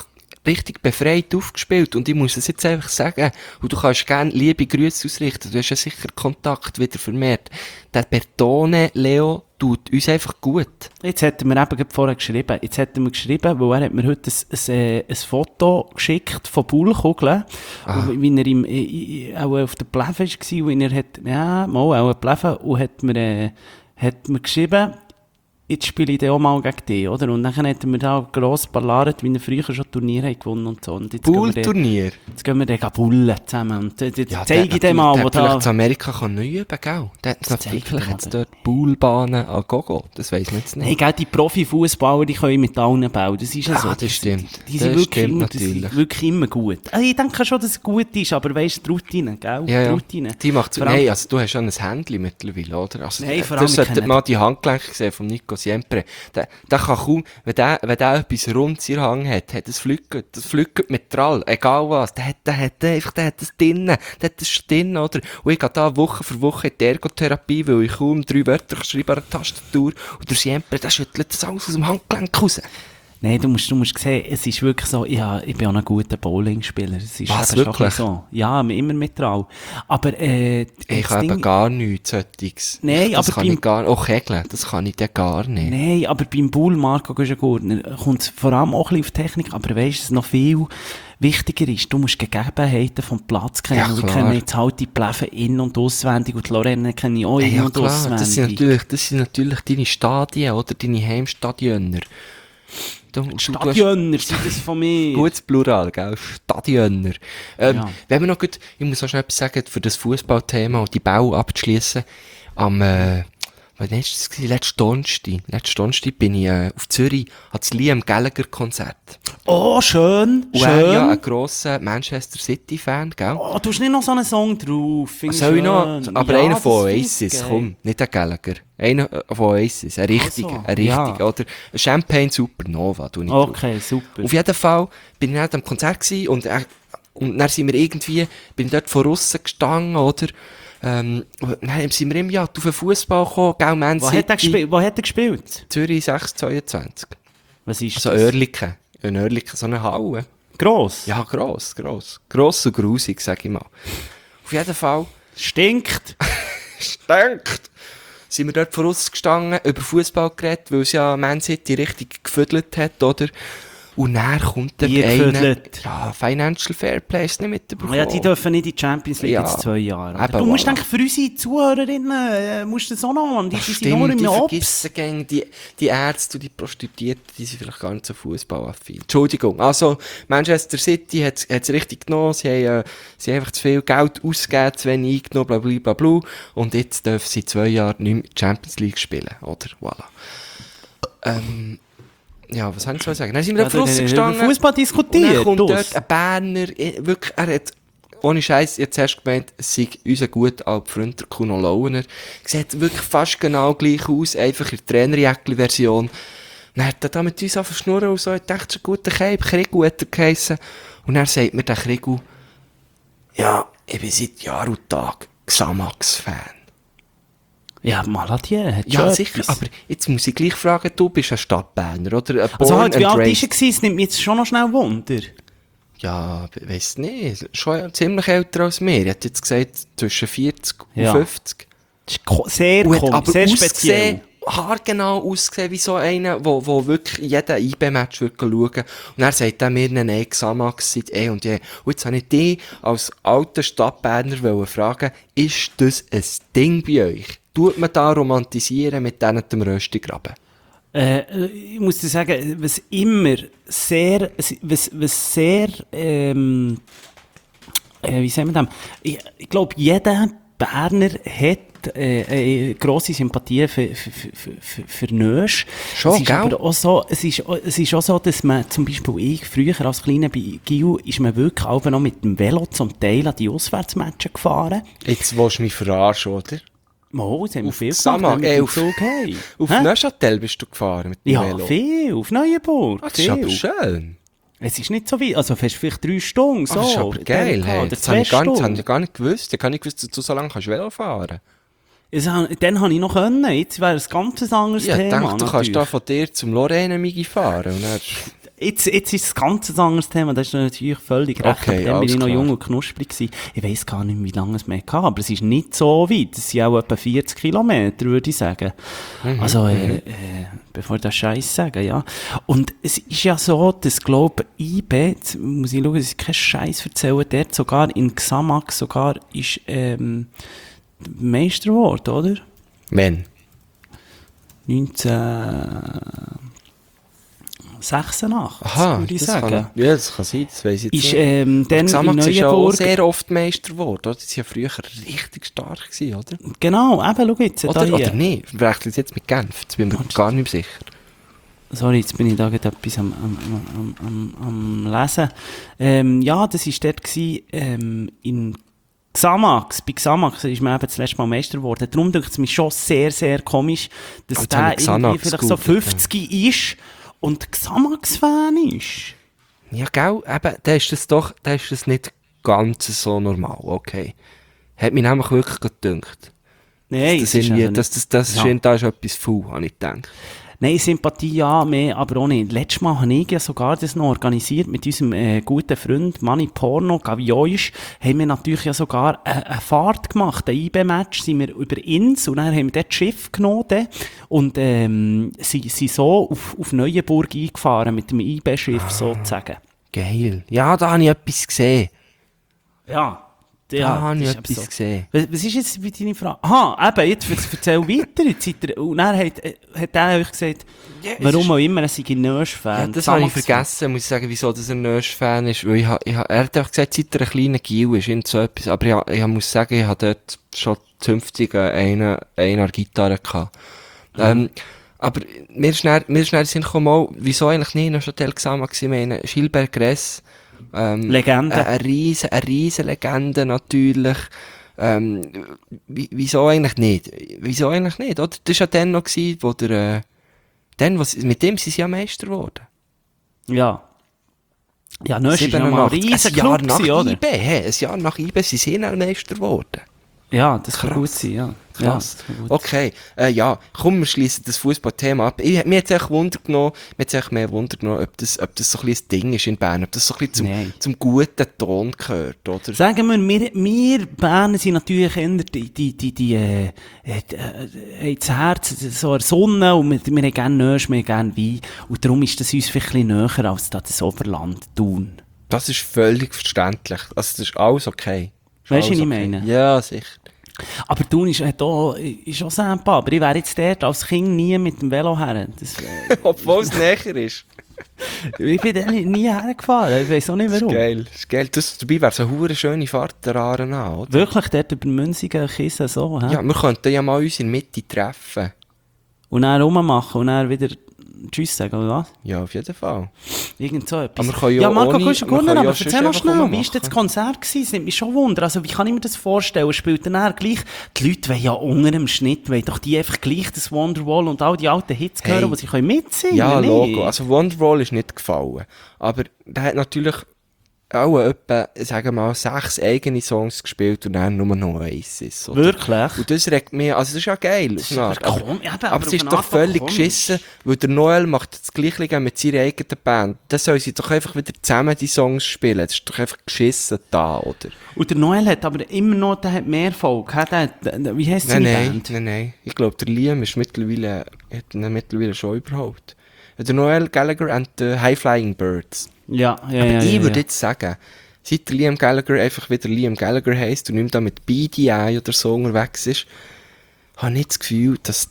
richtig befreit aufgespielt. Und ich muss es jetzt einfach sagen, und du kannst gerne liebe Grüße ausrichten, du hast ja sicher Kontakt wieder vermehrt. Der Bertone Leo tut uns einfach gut. Jetzt hat er mir eben gerade vorher geschrieben, weil er hat mir heute ein Foto geschickt von Poolkugeln, wie er auch auf der Pleve war, wie er auch Pleve, und hat mir geschrieben, jetzt spiele ich dann auch mal gegen dich, oder? Und dann hat er mir da gross ballert, wie er früher schon Turniere gewonnen und so. Pool-Turnier? Jetzt gehen wir dann bullen zusammen. Und Ja, zeige ich dir mal, wo da... Vielleicht in Amerika kann neu üben, gell? Vielleicht hat es dort Poolbahnen an Gogo. Das weiss man jetzt nicht. Hey, gell, die Profifußballer, die können mit allen bauen. Das ist ja so. Das stimmt. Die sind wirklich immer gut. Also ich denke schon, dass es gut ist, aber weisst du, die Routine, gell? Ja, die ja. Routine. Die macht Nein, also du hast schon ein Handy mittlerweile, oder? Also, Nein, vor allem das sollte mal die Handgelenke sehen von Nico Siempre. Der kann kaum, wenn der etwas Rundes in der Hand hat das fliegt mit Trall, egal was, der hat das drinnen, der hat das schon drin, oder? Und ich gehe da Woche für Woche in die Ergotherapie, weil ich kaum 3 Wörter schreibe an der Tastatur, und der Siempre, der schüttelt das alles aus dem Handgelenk raus. Nein, du musst sehen, es ist wirklich so, ich bin auch ein guter Bowlingspieler. Es ist Was, eben wirklich? so. Ja, immer mit Trau. Aber, ich habe eben gar nichts solches. Nein, das aber kann ich gar nicht. Auch Kegeln, das kann ich dann gar nicht. Nein, aber beim Bull, Marco Güschen-Gurtner, kommt es vor allem auch ein bisschen auf Technik, aber weisst du, was noch viel wichtiger ist, du musst die Gegebenheiten vom Platz kennen. Ja, wir klar. kennen jetzt halt die Pleven in- und auswendig, und die Lorraine kenne ich auch in- Ja, und klar, auswendig. das sind natürlich deine Stadien, oder? Deine Heimstadioner. Stadioner sind das von mir. Gutes Plural, gell? Stadioner. Ja. Wenn wir noch gut, ich muss auch schon etwas sagen, für das Fußballthema und die Bau abzuschliessen. Wann war das? Letzten Donnerstag bin ich auf Zürich an das Liam Gallagher Konzert. Oh, schön, Und er ja ein grosser Manchester City Fan, gell? Oh, du hast nicht noch so einen Song drauf. Find ich Soll ich noch? schön. Aber Ja, einer das von find ich Oasis, geil. komm, nicht ein Gallagher. Einer von Oasis, ein richtiger, ja. oder? Ein Champagne Supernova, tu nicht Okay, super. Auf jeden Fall bin ich dann am Konzert gewesen, und dann sind wir bin ich dort von aussen gestanden, oder? Und dann sind wir auf den Fußball gekommen, gell, Man Wo City. hat er gespielt? Zürich 622. Was ist Also das? Oerlikon. In Oerlikon, so eine Halle. Gross? Ja, gross. Gross und grusig, sag ich mal. Auf jeden Fall. Stinkt? Stinkt! Sind wir dort vor uns gestanden, über Fußball geredet, weil es ja Man City richtig gefüdelt hat, oder? Und dann kommt der Wie eine... gefüdelt? Ja, Financial Fairplay ist nicht mitbekommen. Ja, die dürfen nicht in die Champions League Ja. jetzt 2 Jahre. Eben, Du musst voilà. denken, für unsere Zuhörerinnen musst du das auch noch, die Ach, sind nur stimmt, im die Obst. vergessen gäng, die Ärzte und die Prostituierten, die sind vielleicht gar nicht so fußballaffin. Entschuldigung. Also, Manchester City hat's richtig genommen, sie haben einfach zu viel Geld ausgegeben, zu wenig eingenommen, bla bla bla bla. Und jetzt dürfen sie 2 Jahre nicht mehr Champions League spielen, oder? Voilà. Ja, was haben Sie zu sagen? Dann sind wir da draussen gestanden. Fußball Und dann diskutiert. kommt dus. dort ein Berner, wirklich, er hat, ohne Scheiß, jetzt erst gemeint, es sei unser guter alter Freund, der Kuno Launer. Sieht wirklich fast genau gleich aus, einfach in der Trainerjäckli-Version. Dann hat er da mit uns angefangen zu schnurren und so, ich dachte, schon guter Keib, Krigu hat er geheissen. Und dann sagt mir der Krigu, ja, ich bin seit Jahr und Tag Xamax-Fan. Ja, Maladier hat Ja, schon sicher, etwas. aber jetzt muss ich gleich fragen, du bist ein Stadtberner, oder? Also halt, wie alt raised. ist er? Es nimmt mich jetzt schon noch schnell Wunder. Ja, weiss nicht. Schon ziemlich älter als mir. Ich hätte jetzt gesagt, zwischen 40 Ja. und 50. Das ist sehr Und hat komisch, aber sehr ausgesehen, speziell. haargenau ausgesehen wie so einer, wo wirklich jeden IB-Match schauen würde. Und er sagt dann mir, nein, Xamax seit und je. Und jetzt habe ich dich als alter Stadtberner fragen, ist das ein Ding bei euch? Tut man da romantisieren mit denen dem Röstigraben? Ich muss dir sagen, was immer sehr, was sehr, wie sagen wir das? Ich glaube, jeder Berner hat grosse Sympathie für Nösch. Schon, es ist gell? aber auch so, es ist auch so, dass man zum Beispiel früher als Kleiner bei Gil ist man wirklich auch noch mit dem Velo zum Teil an die Auswärtsmatchen gefahren. Jetzt willst du mich verarschen, oder? Oh, das haben wir Auf viel Sama- gemacht, wenn wir mit dem auf- Zug haben. Auf Hä? Neuchâtel bist du gefahren mit dem Ja, Velo. viel, auf Neuenburg. Ah, das ist aber viel. schön. Es ist nicht so weit, also fährst vielleicht 3 Stunden, so. Ah, das ist aber geil, Dann- hey. Oder Das 2 habe ich Stunden. gar nicht gewusst. Ich habe nicht gewusst, dass du so lange kannst Velo fahren. Dann habe ich noch können, jetzt wäre es ein ganz anderes Ja, ich Thema. dachte, du kannst da natürlich. von dir zum Lorraine Migi fahren. Und dann, Jetzt ist es ein ganz anderes Thema, das ist natürlich völlig recht. Okay, Dann bin ich noch klar. jung und knusprig gewesen. Ich weiss gar nicht, wie lange es mehr hatte, aber es ist nicht so weit. Es sind auch etwa 40 Kilometer, würde ich sagen. Also, bevor ich das Scheiß sage, ja. Und es ist ja so, dass, glaube ich, IB, jetzt muss ich schauen, dass ich keinen Scheiß erzähle, dort sogar in Xamax sogar ist, Meister geworden, oder? Wenn? 1986, Aha, würde ich das sagen. ja, das kann sein, das weiss ich jetzt Ist, nicht. dann in Xamax ist ja auch Neuenburg. sehr oft Meister geworden, oder? Die waren ja früher richtig stark gewesen, oder? Genau, eben, schau jetzt. Oder, da hier. oder nicht? Verwechselt es jetzt mit Genf? Jetzt bin ich mir gar nicht sicher. Sorry, jetzt bin ich da gerade etwas am Lesen. Ja, das war dort gewesen, in Xamax. Bei Xamax ist man eben das letzte Mal Meister geworden. Darum denkt es mich schon sehr, sehr komisch, dass Jetzt habe der ich Xamax irgendwie vielleicht so gegoogelt, 50 ist und Xamax-Fan ist. Ja, gell, eben, da ist das nicht ganz so normal, okay. Hat mich nämlich wirklich gedacht. Nein, Das, es ist irgendwie, eben das, nicht- das, Ja. da ist etwas faul, habe ich gedacht. Nein, Sympathie ja, mehr, aber auch nicht. Letztes Mal habe ich ja sogar das noch organisiert mit unserem guten Freund Manni Porno, Gavioisch, haben wir natürlich ja sogar eine Fahrt gemacht, ein IB-Match, sind wir über Ins und dann haben wir dort das Schiff genommen und sind so auf Neuenburg eingefahren mit dem IB-Schiff sozusagen. Geil. Ja, da habe ich etwas gesehen. Ja, Da habe ich das ist etwas eben so. gesehen. Was ist jetzt mit deiner Frage? Aha, eben, jetzt erzähl weiter. Jetzt seid ihr, und dann hat er euch gesagt, warum auch immer, er sei ein Nösch-Fan. Ja, das habe ich vergessen, muss ich sagen, wieso dass er ein Nösch-Fan ist. Weil er hat einfach gesagt, seit er ein kleiner Gil ist, irgend so etwas. Aber ich muss sagen, ich hatte dort schon zünftig eine Gitarre gehabt. Aber mir ist schnell in Sinn gekommen, wieso eigentlich nicht noch Hotel Xamax, ich meine, Gilbert Gress, Legende. eine riesen Legende natürlich. Wieso eigentlich nicht? Wieso eigentlich nicht, oder? Das war ja dann noch gewesen, wo mit dem sind sie ja Meister geworden. Ja. Ja, Nösch ist ja mal ein 87. riesen Ein Jahr Club nach gewesen, oder? IB, ein Jahr nach IB sind sie auch Meister geworden. Ja, das kann Krass. gut sein, ja. Krass. Ja, das kann gut Okay, ja, komm, wir schließen das Fußballthema ab. Mir hat es echt Wunder genommen, ob das so ein bisschen das Ding ist in Bern, ob das so ein bisschen Nein. zum guten Ton gehört, oder? Sagen wir Berner sind natürlich eher haben das Herz so eine Sonne und wir haben gerne Nösch, wir haben gerne Wein. Und darum ist das uns vielleicht ein bisschen näher als das Oberland Thun. Das ist völlig verständlich. Also, das ist alles okay. Ist Weisst du, alles was ich meine? Ja, sicher. Aber Thun ist auch Sampa, aber ich wäre jetzt dort als Kind nie mit dem Velo her. Obwohl es näher ist. Ich bin da nie hergefahren, ich weiss auch nicht warum. Geil, ist geil. Dabei wäre es eine hure schöne Fahrt der Aare an, oder? Wirklich, dort über Münzigen, Kissen, so, hä? Ja, wir könnten ja mal uns in der Mitte treffen. Und dann rummachen und dann wieder Tschüss sagen, oder was? Ja, auf jeden Fall. Irgend so etwas. Aber wir können ja Ja, Marco, ohne- kannst du wir können gut, ja aber sonst erzähl noch einfach schnell, wie rummachen. war das Konzert gewesen? Es nimmt mich schon Wunder. Also, wie kann ich mir das vorstellen? Spielt dann gleich, die Leute wollen ja unter dem Schnitt, wollen doch die einfach gleich das Wonderwall und all die alten Hits hören, die sie können mitsingen Ja, nicht? Logo. Also Wonderwall ist nicht gefallen. Aber der hat natürlich auch etwa, sagen wir mal, 6 eigene Songs gespielt und dann nur noch Oasis. Oder? Wirklich? Und das regt mich, also das ist ja geil. Das auf ist eine aber Art. Aber, komisch. Ja, aber auf es ist eine doch Art völlig komisch. geschissen, weil der Noel macht das Gleiche mit seiner eigenen Band. Dann sollen sie doch einfach wieder zusammen die Songs spielen. Das ist doch einfach geschissen da, oder? Und der Noel hat aber immer noch, der hat mehr Erfolg. Wie heisst seine Band? Nein. Ich glaube, der Liam ist hat ihn mittlerweile schon überhaupt. Der Noel Gallagher and the High Flying Birds. Ja. Aber ich würde jetzt sagen, seit der Liam Gallagher einfach wieder Liam Gallagher heisst und nicht mehr da mit BDI oder so unterwegs ist, habe ich das Gefühl, dass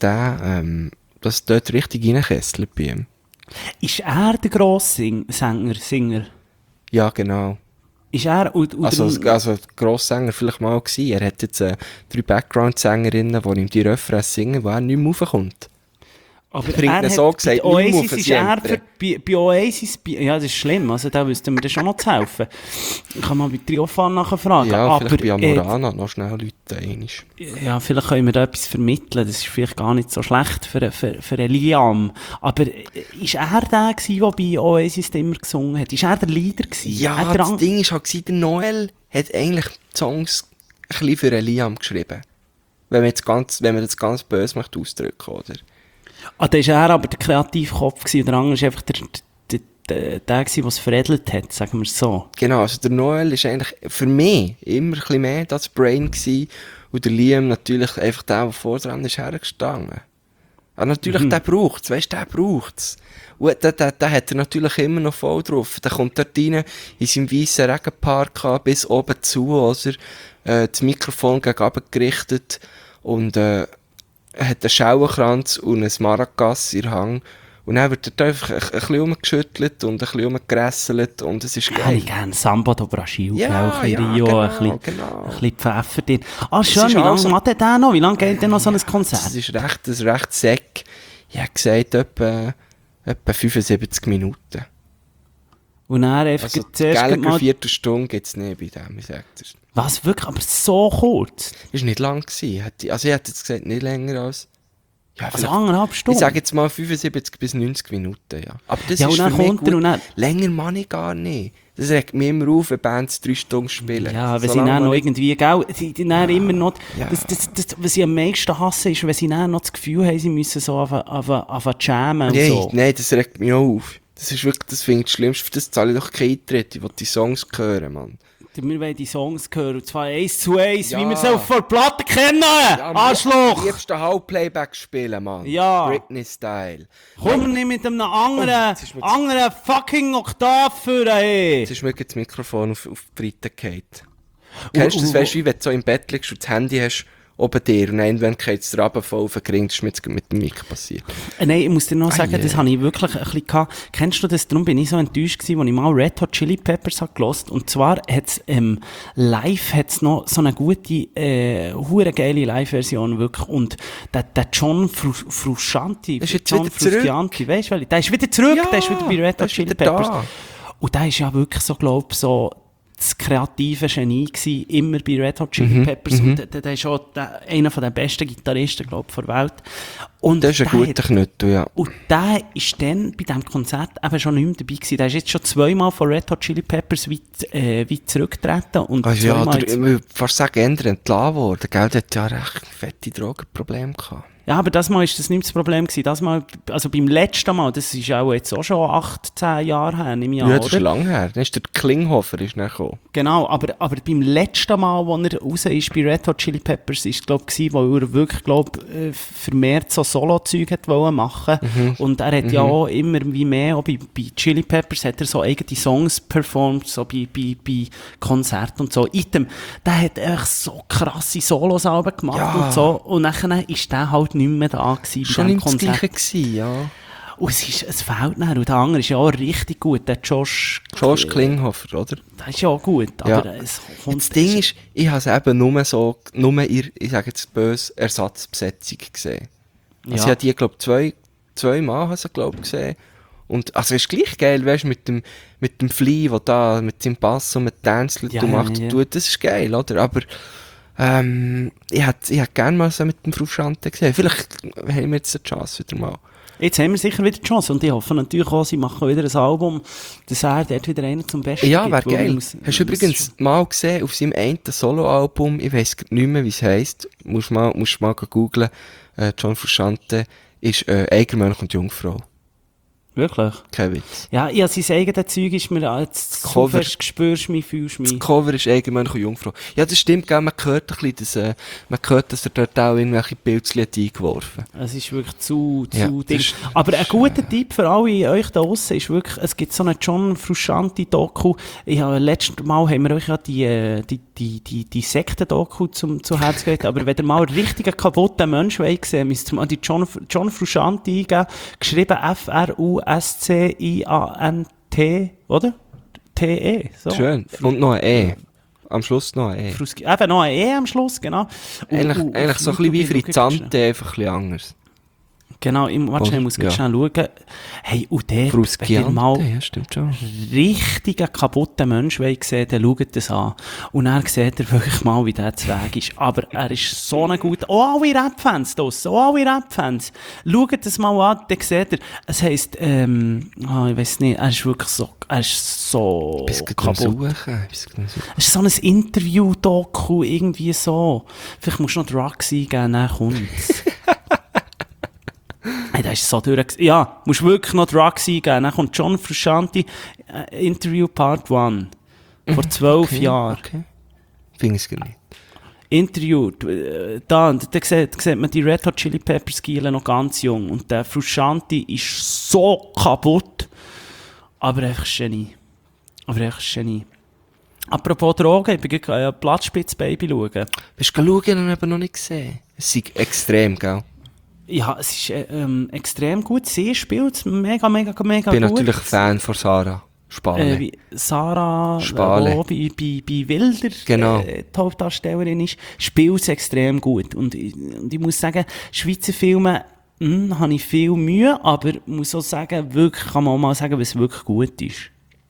dass dort richtig reinkesselt bei ihm. Ist er der grosse Singer? Ja, genau. Ist er, und Also Grosssänger vielleicht mal gewesen. Er hat jetzt 3 Background-Sängerinnen, die ihm die Refrains singen, wo er nicht mehr raufkommt. aber bringt ihn so gesagt bei nicht mehr Oasis auf ist er Siempre. bei Oasis, ja, das ist schlimm, also da wüssten wir dann schon noch zu helfen. Ich kann mal bei Triofan nachfragen. Ja, aber, vielleicht bei Amorana noch schnell Leute einisch. ja, vielleicht können wir da etwas vermitteln, das ist vielleicht gar nicht so schlecht für einen Liam. Aber ist er der gewesen, der bei Oasis immer gesungen hat? Ist er der Leader gewesen? Ja, Hat er das Ding ist halt gewesen, der Noel hat eigentlich die Songs ein bisschen für den Liam geschrieben. Wenn man das ganz böse möchte ausdrücken, oder? da ist er aber der Kreativkopf gewesen, und der andere ist einfach der der es veredelt hat, sagen wir es so. Genau, also der Noel ist eigentlich für mich immer ein bisschen mehr das Brain gewesen und der Liam natürlich einfach der vor dran ist hergestanden. Aber natürlich, der braucht's, weisst du, der braucht's. Und der hat er natürlich immer noch voll drauf. Der kommt dort rein, in seinem weissen Regenpark bis oben zu, oder? Das Mikrofon gegen runter gerichtet und hat einen Schauenkranz und ein Maracas in der Hand. Und dann wird er einfach ein bisschen rumgeschüttelt und ein bisschen rumgeresselt und es ist geil. Ja, ich gerne Samba do Brasil, Ja, ein bisschen Rio, genau, ein genau. bisschen Pfeffer drin. Ah, schön, ist wie lange also- macht der noch? Wie lange geht denn noch so ein Konzert? Das ist recht säck. Ich hätte gesagt, etwa 75 Minuten. Und dann einfach Also, zuerst eine mal... Viertelstunde gibt es nicht bei dem, ich sag dir. Was, wirklich? Aber so kurz? Das war nicht lang gewesen. Also ich hätte jetzt gesagt, nicht länger als... Ja, Also vielleicht- 1,5 Stunden? Ich sage jetzt mal 75 bis 90 Minuten, ja. Aber das Ja, ist und dann für mich kommt er gut. und dann- Länger mache ich gar nicht. Das regt mich immer auf, wenn Bands 3 Stunden spielen. Ja, wenn sie Solange dann noch man- irgendwie, gell, die dann immer noch, ja. was ich am meisten hasse, ist, wenn sie dann noch das Gefühl haben, sie müssen so auf jammen und Nein, so. nein, das regt mich auch auf. Das ist wirklich, das finde ich das Schlimmste. Für das zahle ich doch keinen Eintritt. Ich will die Songs hören, Mann. Wir wollen die Songs hören, und zwar 1 zu 1, Ja. wie wir sie auf der Platte kennen! Am Arschloch! liebsten Halbplayback spielen, Mann. Ja. Britney-Style. Komm nicht mit einem anderen, jetzt ist mir- anderen fucking Oktav für, hey! Jetzt ist mir das Mikrofon auf die Breite gefallen. Kennst du das, weißt du, wie wenn du so im Bett liegst und das Handy hast oben dir und irgendwann geht es runter voll auf den Gring, das ist mir jetzt mit dem Mic passiert. Nein, ich muss dir noch sagen, Ei, das habe ich wirklich ein bisschen gehabt. Kennst du das? Darum bin ich so enttäuscht gewesen, als ich mal Red Hot Chili Peppers habe gehört. Und zwar hat's, live hat's noch so eine gute, hure geile Live-Version, wirklich. Und der John Frusciante, Ist jetzt John wieder zurück? Frusciante, weißt du, der ist wieder zurück, Ja, der ist wieder bei Red der Hot ist Chili wieder Peppers. da. Und der ist ja wirklich so, glaub so, das kreative Genie gewesen, immer bei Red Hot Chili Peppers. Und der ist auch einer der besten Gitarristen, glaub ich, der Welt. Und Das ist ein der guter Knüttel, ja. und der ist dann bei diesem Konzert eben schon nicht mehr dabei gewesen. Der ist jetzt schon zweimal von Red Hot Chili Peppers weit zurückgetreten. Und Also ja, zweimal ich würde fast sagen, eher entlassen worden. Gell, der hat ja recht fette Drogenprobleme gehabt. ja, aber das Mal ist das nicht das Problem gewesen. Das Mal, also beim letzten Mal, das ist auch jetzt auch schon 8, 10 Jahre her, nehme ich Ja, an, das ist oder? lange her. Dann ist der Klinghofer ist dann gekommen. Genau, aber beim letzten Mal, wo er raus ist bei Red Hot Chili Peppers, ist glaube ich, wo er wirklich, vermehrt so Solo-Zeug hat wollen machen. Und er hat ja auch immer wie mehr, auch bei Chili Peppers hat er so eigene Songs performt, so bei Konzerten und so. Item, der hat echt so krasse Solos-Alben gemacht Ja. und so. Und nachher ist der halt nicht mehr da gewesen bei Schon diesem nicht das Konzert. Gleiche gewesen, ja. Und es fehlt nachher. Und der andere ist ja auch richtig gut, der Josh Klinghofer, oder? der ist ja auch gut, Ja. aber es kommt... Das Ding ist, ich habe es eben nur ich sage jetzt böse, Ersatzbesetzung gesehen. Also ich habe die, glaube ich, zweimal gesehen. Und, also es ist gleich geil, weißt du, mit dem Flea, der da, mit seinem Bass und mit Tänzelt Ja, und macht ja, und ja. tut, das ist geil, oder? Aber, ich hätte gerne mal so mit dem Frusciante gesehen. Vielleicht haben wir jetzt eine Chance wieder mal. Jetzt haben wir sicher wieder die Chance und ich hoffe natürlich auch, sie machen wieder ein Album, dass er dort wieder einen zum Besten Ja, gibt, wäre weil geil. man muss- Hast du muss übrigens schon- mal gesehen, auf seinem einen Soloalbum, ich weiss nicht mehr, wie es heisst, musst mal googlen, John Frusciante ist Eigermönch und Jungfrau. Wirklich? Kein Witz. Ja, ja, sein eigenes Zeug ist mir als so Cover. fest spürst mich, fühlst Das mich. Cover ist Eigermönch und Jungfrau. Ja, das stimmt, gell, man hört ein bisschen, dass er dort auch irgendwelche Pilzchen hat eingeworfen. Es ist wirklich zu Ja, ding. das ist- Aber ein guter Tipp für alle euch da draussen ist wirklich, es gibt so eine John Frusciante-Doku. Letztes Mal haben wir euch ja die Sekten-Doku zu Herz gelegt. Aber wenn ihr mal einen richtigen kaputten Mensch wollt sehen, müsst ihr mal die John Frusciante eingeben. Geschrieben F-R-U-S-C-I-A-N-T, oder? T-E. So. Schön. Und noch ein E. Am Schluss noch ein E. Eben noch ein E am Schluss, genau. Eigentlich so ein bisschen wie YouTube, Frizzante, einfach ein bisschen anders. Genau, ich muss Ja. schnell schauen. Hey, und der, wenn ihr Frusciante, mal ja, stimmt schon. richtigen kaputten Mensch wollt sehen, dann schaut das an. Und dann seht ihr wirklich mal, wie der Weg ist. Aber er ist so ein guter... Oh, alle Rap-Fans draussen, Rap-Fans. Schaut das mal an, dann seht ihr, es heisst, ich weiss nicht, er ist wirklich so, Bis kaputt. suchen. Es ist so ein Interview-Doku, irgendwie so. Vielleicht musst du noch Drugs eingeben, dann kommt's. Hey, das ist so durch. Ja, musst wirklich noch Drugs eingeben. Dann kommt John Frusciante, Interview Part 1. Vor 12 Jahren. Okay. Finde ich es nicht. Interview, da sieht man die Red Hot Chili Peppers Giele noch ganz jung. Und der Frusciante ist so kaputt. Aber einfach Genie. Apropos Drogen, ich bin gerade Platzspitz-Baby schauen. Bist du schauen, ich habe aber noch nicht gesehen. Es ist extrem, gell? Ja, es ist extrem gut. Sie spielt es mega Ich bin gut. natürlich Fan von Sarah Spale. Sarah Spale. Die bei Wilder Genau. Die Hauptdarstellerin ist, spielt es extrem gut. Und ich muss sagen, Schweizer Filme habe ich viel Mühe, aber muss auch sagen, wirklich, kann man auch mal sagen, was wirklich gut ist.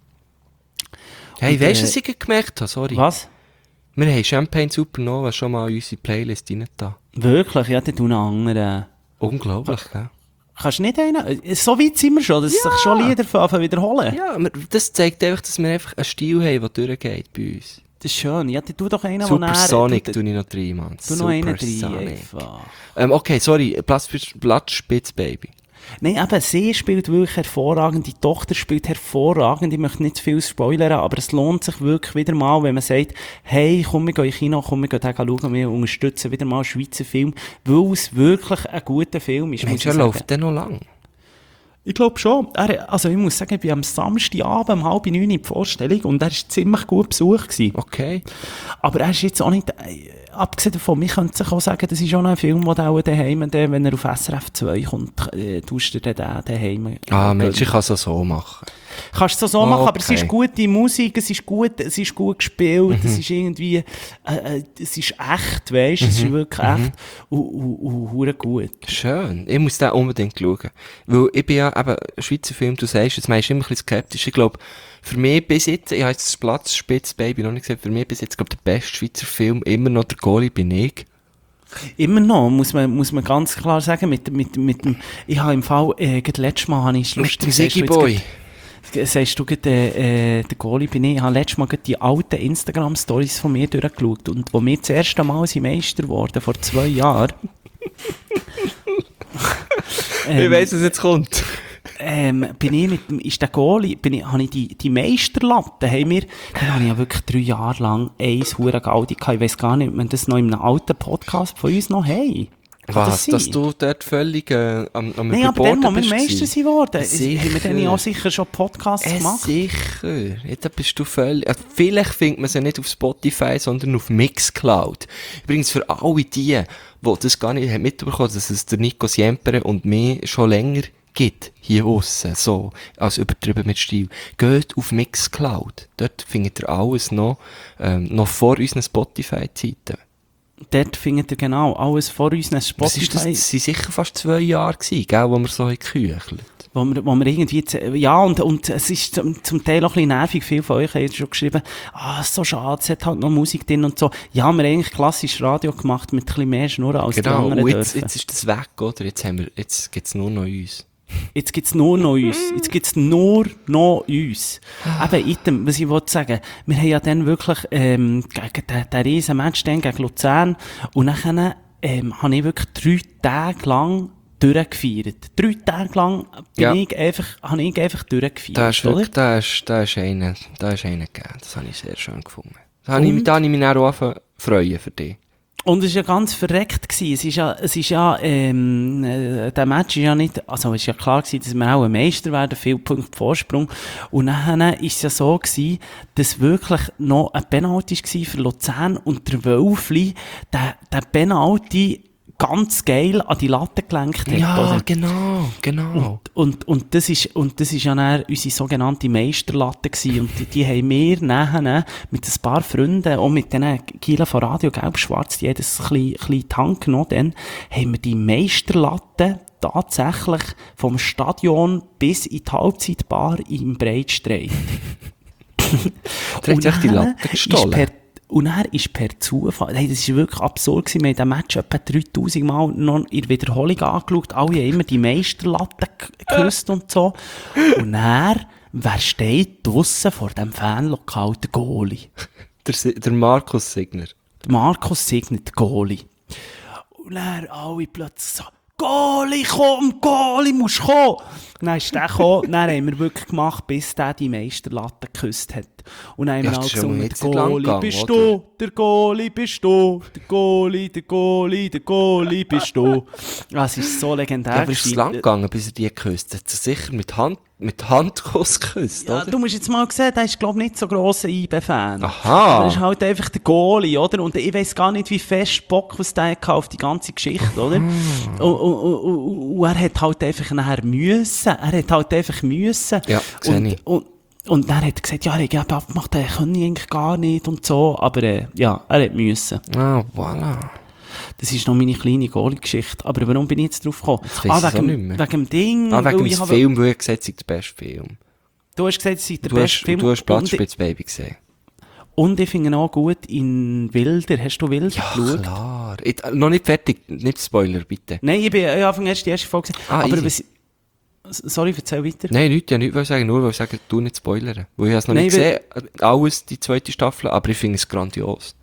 Hey, Und, weißt du, was ich gemerkt habe? Sorry. Was? Wir haben Champagne Supernova schon mal in unsere Playlist rein da. Wirklich? Ja, dann tun andere. Unglaublich, gell? Kannst du nicht einen? So weit sind wir schon, dass sich schon Lieder wiederholen. Ja, das zeigt einfach, dass wir einfach einen Stil haben, der durchgeht bei uns. Das ist schön. Ja, dann tu doch einen, Supersonic tue ich noch rein, Mann. Tu noch einen rein, Supersonic. einfach. Okay, sorry, Blattspitz, Baby. Nein, eben, sie spielt wirklich hervorragend, die Tochter spielt hervorragend, ich möchte nicht zu viel spoilern, aber es lohnt sich wirklich wieder mal, wenn man sagt, hey, komm, wir gehen in Kino, komm, wir gehen den schauen, wir unterstützen wieder mal einen Schweizer Film, weil es wirklich ein guter Film ist. Mensch, er läuft der noch lang? Ich glaube schon. Also ich muss sagen, ich war am Samstagabend um 8:30 in die Vorstellung und er war ziemlich gut besucht gewesen. Okay. Aber er ist jetzt auch nicht, abgesehen davon, ich könnte sich auch sagen, das ist auch ein Film, der auch daheim, wenn er auf SRF 2 kommt, tust du den daheim. Mensch, ich kann es auch so machen. Kannst du es so machen, aber es Okay. ist gute Musik, es ist gut gespielt, es ist irgendwie, es ist echt, weisst du, es ist wirklich echt und hure gut. Schön. Ich muss den unbedingt schauen. Weil ich bin ja eben Schweizer Film, du sagst, jetzt meinst du immer ein bisschen skeptisch. Ich glaube, für mich bis jetzt, ich habe jetzt das Platzspitz Baby noch nicht gesagt, für mich bis jetzt, glaube der beste Schweizer Film immer noch der Goalie bin ich. Immer noch, muss man ganz klar sagen, mit dem, ich habe im Fall, letztes Mal habe ich Mit dem Siggy Boy. Sagst du der Goalie bin ich habe letztes Mal gerade die alten Instagram-Stories von mir durchgeschaut und wo wir das erste Mal sind Meister wurden, vor 2 Jahren. Ich weiss, was jetzt kommt. Bin ich mit dem, ist der Goalie, habe ich die Meisterlatte, dann habe ich ja wirklich 3 Jahre lang eins hure Gaudi gehabt. Ich weiss gar nicht, ob wir das noch in einem alten Podcast von uns noch haben. Was? Dass du dort völlig am Nein, aber dann, wo wir bist Meister sind worden, Sicher. haben wir dann ja auch sicher schon Podcasts gemacht. Sicher. Ja, da bist du völlig... vielleicht findet man sie nicht auf Spotify, sondern auf Mixcloud. Übrigens für alle die das gar nicht haben mitbekommen, dass es der Nico Siempere und mich schon länger gibt, hier aussen, so, als übertrieben mit Stil. Geht auf Mixcloud. Dort findet ihr alles noch vor unseren Spotify-Zeiten. Dort findet ihr genau alles vor unseren Spotify. Das waren sicher fast 2 Jahre gewesen, gell, wo wir so geküchelt. Wo wir irgendwie, ja, und es ist zum Teil auch ein bisschen nervig. Viele von euch haben jetzt schon geschrieben, ist so schade, es hat halt noch Musik drin und so. Ja, wir haben eigentlich klassisch Radio gemacht mit ein bisschen mehr Schnurren als die anderen und dürfen. jetzt ist das weg, oder? Jetzt gibt's nur noch uns. Jetzt gibt's nur noch uns. Jetzt gibt's nur noch uns. Eben, item, was ich wollte sagen, wir haben ja dann wirklich, gegen den riesen Match dann gegen Luzern und dann, habe ich wirklich 3 Tage lang durchgefeiert. 3 Tage lang habe ich einfach durchgefeiert. Da ist wirklich, da ist einer gegeben. Das habe ich sehr schön gefunden. Da habe ich mich dann auch angefangen zu freuen für dich. Und es war ja ganz verreckt gewesen. Es ist ja, der Match ist ja nicht, also es ist ja klar gewesen, dass wir auch ein Meister werden, viel Punkte Vorsprung. Und dann ist es ja so gewesen, dass wirklich noch ein Penalty war für Luzern und der Wölfli, der Penalty ganz geil an die Latte gelenkt hat. Ja, oder? genau. Und das ist ja dann unsere sogenannte Meisterlatte gewesen. Und die haben wir nachher mit ein paar Freunden, auch mit den Kielen von Radio Gelb-Schwarz, die jedes ein bisschen Tank genommen, dann haben wir die Meisterlatte tatsächlich vom Stadion bis in die Halbzeitbar im Breitstreit. Du hast echt die Latte gestohlen. Und er ist per Zufall, hey, das war wirklich absurd gewesen, wir haben den Match etwa 3000 Mal noch in der Wiederholung angeschaut, alle haben immer die Meisterlatte geküsst und so. Und wer steht draussen vor dem Fanlokal? Der Goalie. Der Markus Signer. Markus Signer, der Goalie. Und dann alle plötzlich so, Goalie, komm, Goalie, musst kommen. Dann ist der gekommen, dann haben wir wirklich gemacht, bis der die Meisterlatte geküsst hat. Und dann haben wir Ja, auch das ist gesungen, jetzt der nicht lang Goalie gegangen, bist oder? du, der Goalie bist du, der Goalie, der Goalie, der Goalie bist du. Das ist so legendär. Ja, aber ist es lang gegangen, bis er die geküsst hat? Sicher mit Handkuss geküsst, Ja, oder? du musst jetzt mal sehen, der ist, glaube ich, nicht so grosser IB-Fan. Aha. Aber er ist halt einfach der Goalie, oder? Und ich weiss gar nicht, wie fest Bock was der hatte auf die ganze Geschichte, oder? Und er hat halt einfach nachher müssen. Er hat halt einfach müssen. Ja, sehe ich. Und dann hat er gesagt, ja, er hat abgemacht, er kann eigentlich gar nicht und so. Aber ja, er hat müssen. Ah, voilà. Das ist noch meine kleine Goalie-Geschichte. Aber warum bin ich jetzt drauf gekommen? Jetzt weiss ich's auch nicht mehr. Wegen dem Ding. Ah, wegen weil dem ich Film, wo ich gesagt habe, es sei der beste Film. Du hast gesagt, es sei der Du beste hast, Film. du hast Und Platzspitzbaby gesehen. Und ich finde ihn auch gut in Wilder. Hast du Wilder Ja, geschaut? klar. Noch nicht fertig. Nicht Spoiler, bitte. Nein, ich bin Anfang erst die erste Folge gesehen. Ah, Aber easy. sorry, erzähl weiter. Nein, nichts, ja, nichts sagen. Nur weil ich sage, du nicht spoilern. Weil ich habe es noch Nein, nicht gesehen. Alles, die zweite Staffel. Aber ich finde es grandios.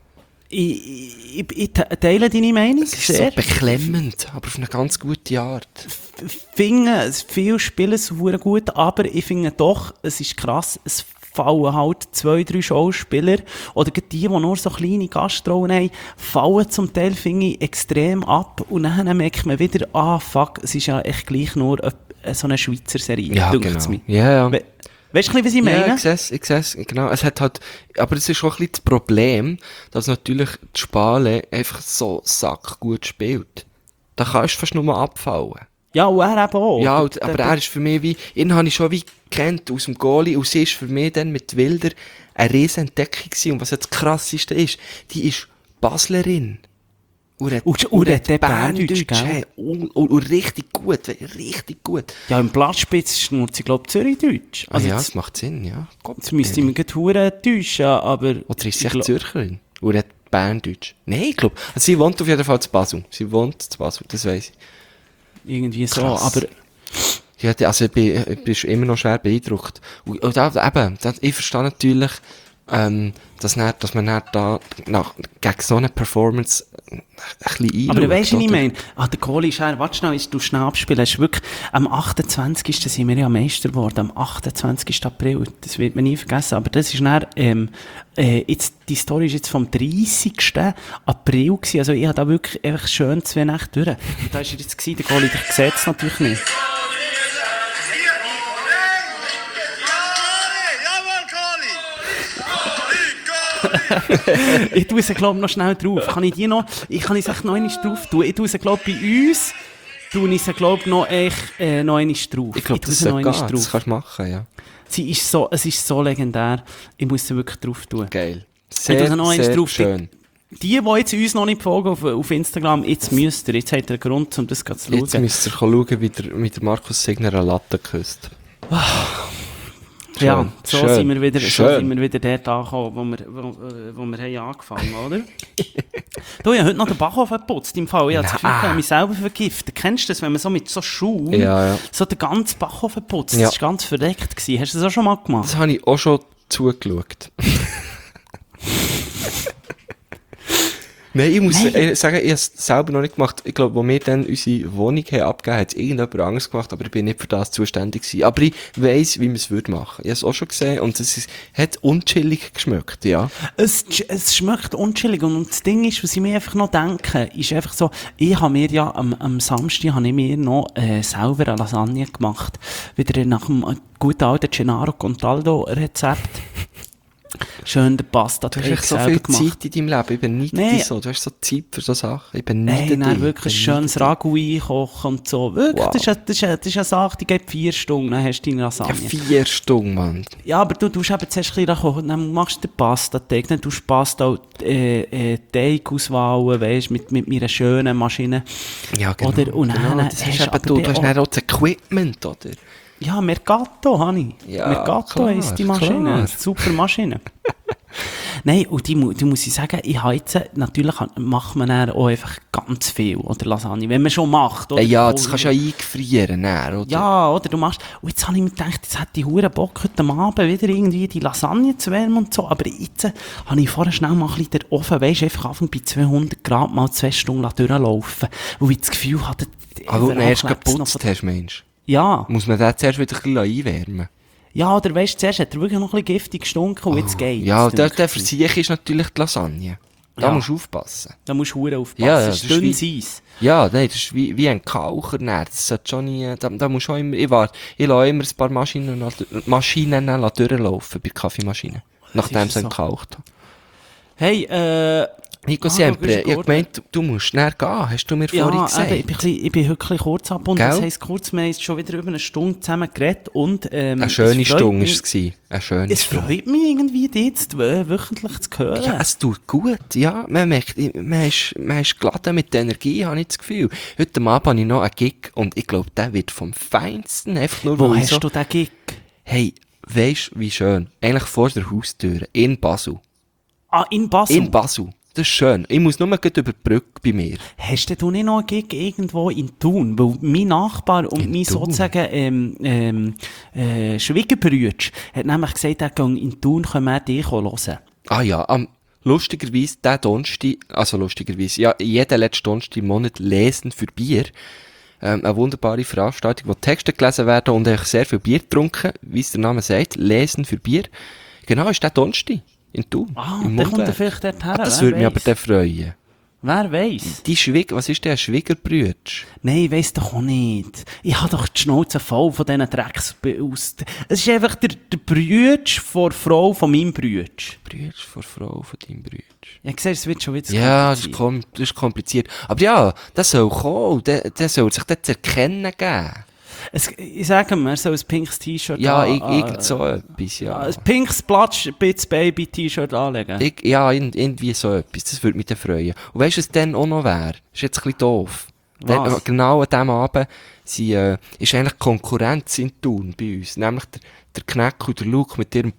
Ich teile deine Meinung Es ist so sehr. beklemmend, aber auf eine ganz gute Art. Ich finde, viele spielen es verdammt gut, aber ich finde doch, es ist krass, es fallen halt 2, 3 Schauspieler, oder die, die nur so kleine Gastrollen haben, fallen zum Teil, finde ich, extrem ab, und dann merkt man wieder, fuck, es ist ja echt gleich nur so eine Schweizer Serie, Ja, dunkelt's genau. mir. Ja, ja. Weißt du, was ich meine? Ja, ich sehe es, genau. Es hat halt, aber es ist auch ein bisschen das Problem, dass natürlich die Spale einfach so sackgut spielt. Da kannst du fast nur mal abfallen. Ja, und er eben auch. Ja, aber er ist für mich wie, ihn habe ich schon wie gekannt aus dem Goalie, und sie ist für mich dann mit Wilder eine riesen Entdeckung gewesen. Und was jetzt das Krasseste ist, die ist Baslerin. Und hat Berndeutsch, gell? hey, und richtig gut, richtig gut. Ja, im Platzspitz schnurrt sie, glaube ich, Zürichdeutsch. Also ja, jetzt, das macht Sinn, ja. jetzt müsste ich mich gerade verdammt täuschen, aber... Oder ist sie echt Zürcherin? Oder hat Berndeutsch? Nein, ich glaube. Also sie wohnt auf jeden Fall zu Basel. Sie wohnt zu Basel, das weiss ich. Irgendwie so, Krass. aber... Ja, also ich bin immer noch schwer beeindruckt. Und eben, ich verstehe natürlich, dass man dann da gegen so eine Performance ein bisschen einschaut. Aber weisst du, was ich oder? meine? Der Goalie ist warte schnell, du schnell abspielen. Es ist wirklich, am 28. sind wir ja Meister geworden, am 28. April. Das wird man nie vergessen. Aber das ist dann, jetzt, die Story ist jetzt vom 30. April gewesen. Also ich habe da wirklich einfach schön 2 Nächte durch. Und da ist er jetzt gewesen, der Goalie, ich sehe es natürlich nicht. Ich tue sie, glaube ich, noch schnell drauf. Kann ich sie echt noch einmal drauf tun? Ich tue sie, glaube ich, bei uns, tue ich sie, glaube ich, noch einmal drauf. Ich glaube, das sollte gehen. Das kannst du machen, ja. Es ist so legendär. Ich muss sie wirklich drauf tun. Geil. Ich tue sie noch einmal Sehr drauf. schön. Die jetzt uns noch nicht folgen auf Instagram, jetzt müsst ihr. Jetzt habt ihr einen Grund, um das zu schauen. Jetzt müsst ihr schauen, wie der Markus Signer eine Latte küsst. Ja, so schön, sind wir wieder dort angekommen, wo wir haben angefangen, oder? Du, ich habe heute noch den Backofen geputzt, im Fall. Ich habe das Gefühl, ich habe mich selber vergiftet. Kennst du das, wenn man so mit so Schaum so den ganzen Backofen putzt? Ja. Das war ganz verdeckt gewesen. Hast du das auch schon mal gemacht? Das habe ich auch schon zugeschaut. Nein, ich muss sagen, ich habe es selber noch nicht gemacht. Ich glaube, als wir dann unsere Wohnung haben abgegeben, hat es irgendjemand anderes gemacht, aber ich bin nicht für das zuständig gewesen. Aber ich weiss, wie man es würde machen. Ich habe es auch schon gesehen und hat unchillig geschmeckt, ja. Es schmeckt unchillig und das Ding ist, was ich mir einfach noch denke, ist einfach so, ich habe mir ja am Samstag habe ich mir noch selber eine Lasagne gemacht. Wieder nach dem guten alten Gennaro Contaldo Rezept. Schön der Pasta. Du hast echt so viel Zeit in deinem Leben. Ich bin nicht so. Du hast so Zeit für so Sachen. Ich bin nicht Nein, wirklich ein schönes Ragu einkochen und so. Wirklich, wow. Das ist eine Sache, die geht 4 Stunden, dann hast du deine Lasagne. Ja, 4 Stunden, Mann. Ja, aber du tust eben zuerst ein bisschen kochen, dann machst du den Pasta-Teig, dann tust du Pasta Teig auswählen, weisst, mit meiner schönen Maschine. Ja, genau. Oder, und genau. Dann das hast eben du hast dann auch das Equipment, oder? Ja, Mercato habe ich. Ja, Mercato klar, ist die Maschine. Klar. Super Maschine. Nein, und die muss ich sagen, ich habe jetzt, natürlich macht man dann auch einfach ganz viel, oder Lasagne, wenn man schon macht. Oder? Ja, das kannst du ja eingefrieren, oder? Ja, oder du machst, und jetzt habe ich mir gedacht, jetzt hätte ich verdammt Bock, heute Abend wieder irgendwie die Lasagne zu wärmen und so, aber jetzt habe ich vorher schnell mal ein bisschen den Ofen, weisst, einfach anfangen bei 200 Grad mal 2 Stunden durchlaufen, wo ich das Gefühl hatte, Aber wenn du erst geputzt hast, Mensch. Ja. Muss man den zuerst wieder ein bisschen einwärmen? Ja, oder weisst du, zuerst hat er wirklich noch ein bisschen giftig gestunken und jetzt geht's. Ja, der Versuch ist natürlich die Lasagne. Da musst du aufpassen. Da musst du verdammt aufpassen. Ja, das ist dünnes Eis. Ja, nein, das ist wie ein Kaucher. Das sollte schon nie, da musst du auch immer, ich lasse immer ein paar Maschinen durchlaufen bei der Kaffeemaschine. Nachdem sie gekauft haben. Hey, Nico Siempre, ich habe gemeint, du musst schnell gehen, hast du mir vorhin gesagt. Ich bin heute kurz abgebunden. Gell? Das heisst, kurz, wir haben jetzt schon wieder über eine Stunde zusammen geredet und, eine schöne Stunde war es. Eine schöne Es Stunde. freut mich irgendwie, dich jetzt wöchentlich zu hören. Ja, es tut gut, ja. Man merkt, man ist geladen mit der Energie, habe ich das Gefühl. Heute Abend habe ich noch einen Gig und ich glaube, der wird vom Feinsten. Einfach nur, Wo weil hast du den Gig? Hey, weisst wie schön? Eigentlich vor der Haustür, in Basel. Ah, in Basel? In Basel. Das ist schön. Ich muss nur mal über die Brücke bei mir. Hast du nicht noch einen Gig irgendwo in Thun? Weil mein Nachbar und mein Thun? sozusagen Schwiegerbrüder hat nämlich gesagt, er kann in Thun können wir dich hören. Ah ja, lustigerweise, ja, jeden letzten Donnerstag im Monat lesen für Bier. Eine wunderbare Veranstaltung, wo Texte gelesen werden und eigentlich sehr viel Bier getrunken, wie es der Name sagt, lesen für Bier. Genau, ist der Donnerstag in Thun. Ah, im der kommt Mundwerk. dann vielleicht dorthin. Das würde mich aber dann freuen. Wer weiss? Was ist der Schwiegerbrüder? Nein, ich weiss doch auch nicht. Ich habe doch die Schnauze voll von diesen Drecks aus. Es ist einfach der Brüder von der Frau von meinem Brüder. Brüder von Frau von deinem Brüder. Ja, siehst, es wird schon wieder Ja, das ist kompliziert. Aber ja, das soll kommen. Der soll sich dort zu erkennen geben. Ich sage mir, er soll ein pinkes T-Shirt Ja, irgend so etwas, ja. ein pinkes Bits Baby T-Shirt anlegen. Irgendwie so etwas. Das würde mich dann freuen. Und weißt du, was dann auch noch wäre? Ist jetzt ein bisschen doof. Was? Genau an diesem Abend ist eigentlich Konkurrenz in Thun bei uns. Nämlich der Kneck und der Luke mit ihrem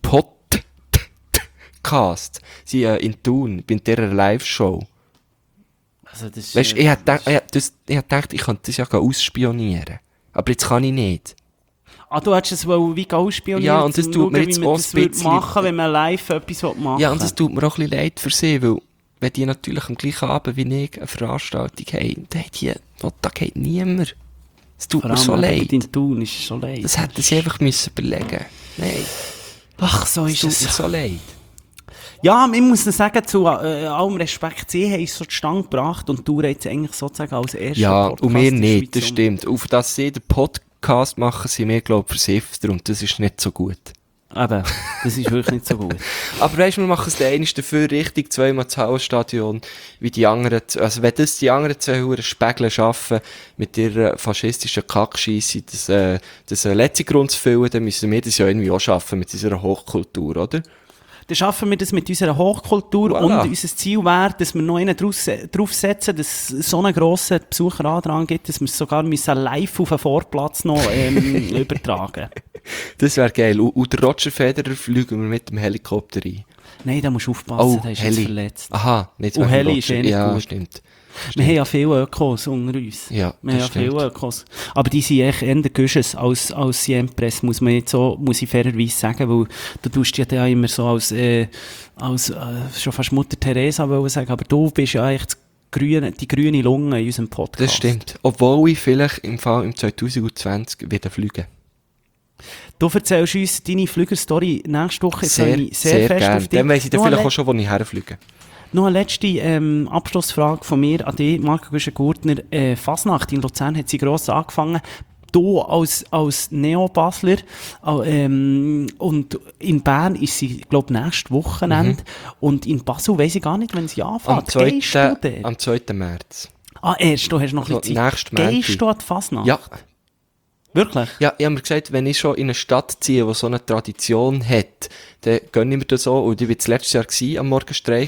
Podcast. Sie in Thun, bei dieser Live-Show. Also das Weißt du, ich hab gedacht, ich könnte das ja ausspionieren. Aber jetzt kann ich nicht. Ah, du hättest es wohl wie ausspioniert, Ja, und das um tut mir schauen, jetzt wie man auch das ein würde bisschen- machen, wenn man live etwas machen will. Ja, und es tut mir auch ein bisschen leid für sie, weil wenn die natürlich am gleichen Abend wie ich eine Veranstaltung haben, da geht niemand. Es tut Vor mir so allem leid. in Thun ist es so leid. Das hätten sie einfach müssen überlegen. Nein, Ach, so es ist tut es. mir so leid. Ja, ich muss noch sagen, zu allem Respekt, sie haben es so zustande gebracht und du redest eigentlich sozusagen als erster Ja, Podcast und wir in der nicht, das Schweiz stimmt. Auf das sie den Podcast machen, sind wir, glaube ich, versiffter und das ist nicht so gut. Eben, das ist wirklich nicht so gut. Aber weisst du, wir machen es der eine dafür richtig, zweimal das Hallenstadion, wie die anderen, also wenn das die anderen zwei Huren Spägle schaffen, mit ihrer faschistischen Kackscheisse, das letzte Grund zu füllen, dann müssen wir das ja irgendwie auch schaffen mit unserer Hochkultur, oder? Dann schaffen wir das mit unserer Hochkultur Voilà. und unser Ziel wäre, dass wir noch einen draufsetzen, dass es so einen grossen Besucherandrang gibt, dass wir es sogar müssen live auf den Vorplatz noch übertragen. Das wäre geil. Und der Roger Federer fliegen wir mit dem Helikopter rein. Nein, da musst du aufpassen, der ist jetzt verletzt. Aha, nicht Und wegen Heli Roger. ist eh nicht ja, gut. Stimmt. Wir haben ja viele Ökos unter uns. Ja, Wir haben das ja viele stimmt. Ökos. Aber die sind echt eher Güsches als Siempress, muss ich fairerweise sagen, weil du tust ja da immer so als schon fast Mutter Teresa wollen sagen, aber du bist ja eigentlich die grüne Lunge in unserem Podcast. Das stimmt. Obwohl ich vielleicht im 2020 wieder fliegen. Du erzählst uns deine Flügerstory nächste Woche. Ich freue mich sehr fest gerne. auf dich. Dann weiss ich dann Noch vielleicht eine auch schon, wo ich herfliege. Noch eine letzte Abschlussfrage von mir an dich, Marco Güschen-Gurtner. Fasnacht in Luzern hat sie gross angefangen. Du als Neo-Basler und in Bern ist sie, glaube ich, nächstes Wochenende. Und in Basel weiss ich gar nicht, wenn sie anfängt. Gehst du dort? Am 2. März. Ah, erst, du hast noch ein Also bisschen Zeit. nächsten Montag. Gehst du an die Fasnacht? Ja. Wirklich? Ja, ich habe mir gesagt, wenn ich schon in eine Stadt ziehe, die so eine Tradition hat, dann gönne ich mir das auch. Und ich war das letztes Jahr am Morgenstreich.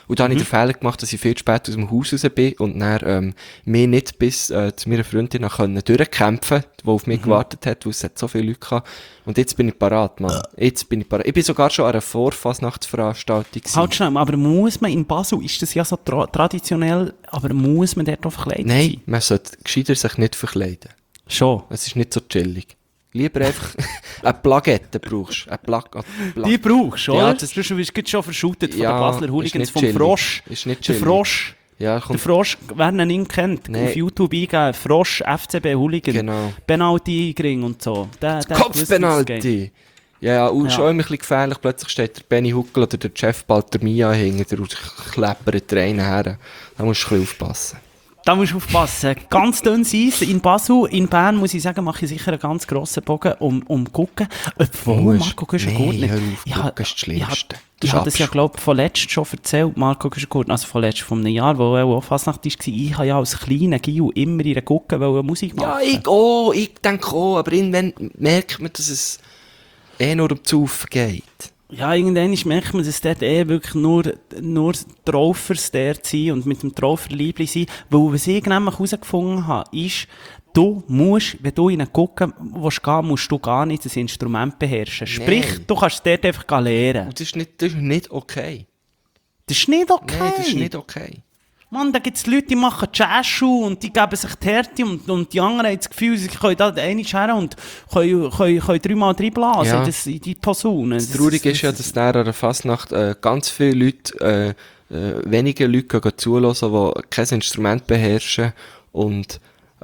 Und da habe ich den Fehler gemacht, dass ich viel zu spät aus dem Haus raus bin und dann, mich nicht bis, zu meiner Freundin noch können durchkämpfen, die auf mich gewartet hat, weil es hat so viele Leute gehabt. Und jetzt bin ich parat, Mann. Jetzt bin ich parat. Ich bin sogar schon an einer Vorfasnachtsveranstaltung gewesen. Halt schnell, aber muss man in Basel, ist das ja so traditionell, aber muss man dort auch verkleidet sein? Nein, man sollte gescheiter sich nicht verkleiden. Schon. Es ist nicht so chillig. Lieber einfach eine Plakette brauchst. Die brauchst du, oder? Ja, Das wirst du schon verschüttet von Ja, den Basler ist Hooligans, nicht vom chillig. Frosch. Ist nicht Der chillig. Frosch. Ja, Der kommt, Frosch, wer ihn nicht kennt, Nee. auf YouTube eingeben, Frosch, FCB Hooligan, Genau. Penalty eingringen und so. Der Kopfpenalty! Ja, und Ja. schon immer ein bisschen gefährlich. Plötzlich steht der Benny Huckel oder der Jeff Baltermia hinter und kleppert den einen her. Da musst du ein bisschen aufpassen. Da musst du aufpassen. Ganz dünnes Eis in Basel. In Bern, muss ich sagen, mache ich sicher einen ganz grossen Bogen, um gucken. Obwohl, Marco Güschen-Gurtner. Hör auf, Gucken ist das Schlimmste. Ich habe das ja, glaube ich, von letztem schon erzählt, Marco Güschen-Gurtner, also von letztem, von einem Jahr, wo er auch Fasnacht war. Ich habe ja als kleiner Gil immer in der Gucke Musik machen. Ja, ich denke auch, aber irgendwann merkt man, dass es nur um zu geht. Ja, irgendwann merkt man, dass dort wirklich nur Traufers dort sind und mit dem Trauferliebli sind. Weil was ich nämlich herausgefunden habe, ist, du musst, wenn du in einen Gucken willst gehen, musst du gar nicht das Instrument beherrschen. Sprich, du kannst es dort einfach lernen. Und das ist nicht okay. Das ist nicht okay. Nein, das ist nicht okay. Mann, da gibt es Leute, die machen Jazzschuhe und die geben sich die Härte und die anderen haben das Gefühl, sie können da einmal her und können dreimal reinblasen in die Posaune. Das Traurige ist ja, dass nach einer Fasnacht ganz viele Leute, wenige Leute gehen zuhören, die kein Instrument beherrschen und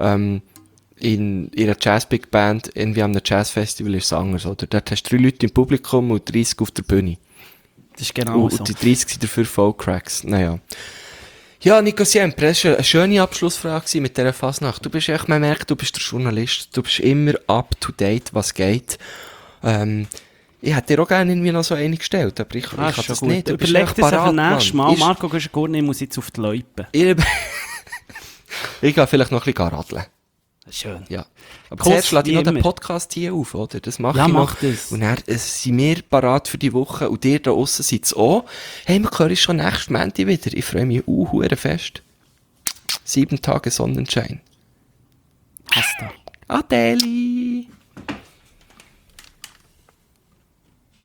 in ihrer Jazz-Big Band, irgendwie an einem Jazzfestival ist es anders, oder? Dort hast du 3 Leute im Publikum und 30 auf der Bühne. Das ist genau so. Und die 30 sind dafür Vollcracks. Naja. Ja, Nico Siempre, das war eine schöne Abschlussfrage mit dieser Fasnacht. Du bist echt, man merkt, du bist der Journalist. Du bist immer up to date, was geht. Ich hätte dir auch gerne irgendwie noch so eine gestellt, aber ich kann das gut. nicht. Du bist Überleg echt dir das parat, nächstes Mann. Mal. Marco Güschen-Gurtner muss jetzt auf die Loipe. Ich gehe vielleicht noch ein bisschen radeln. Schön. Ja. Aber Kuss, zuerst lade ich wie noch den immer. Podcast hier auf, oder? Das mache Ja, ich mach noch. das. Und dann sind wir parat für die Woche und ihr da draussen seid auch. Hey, wir hören uns schon nächstes Montag wieder. Ich freue mich hure fest. 7 Tage Sonnenschein. Hasta. Adeli!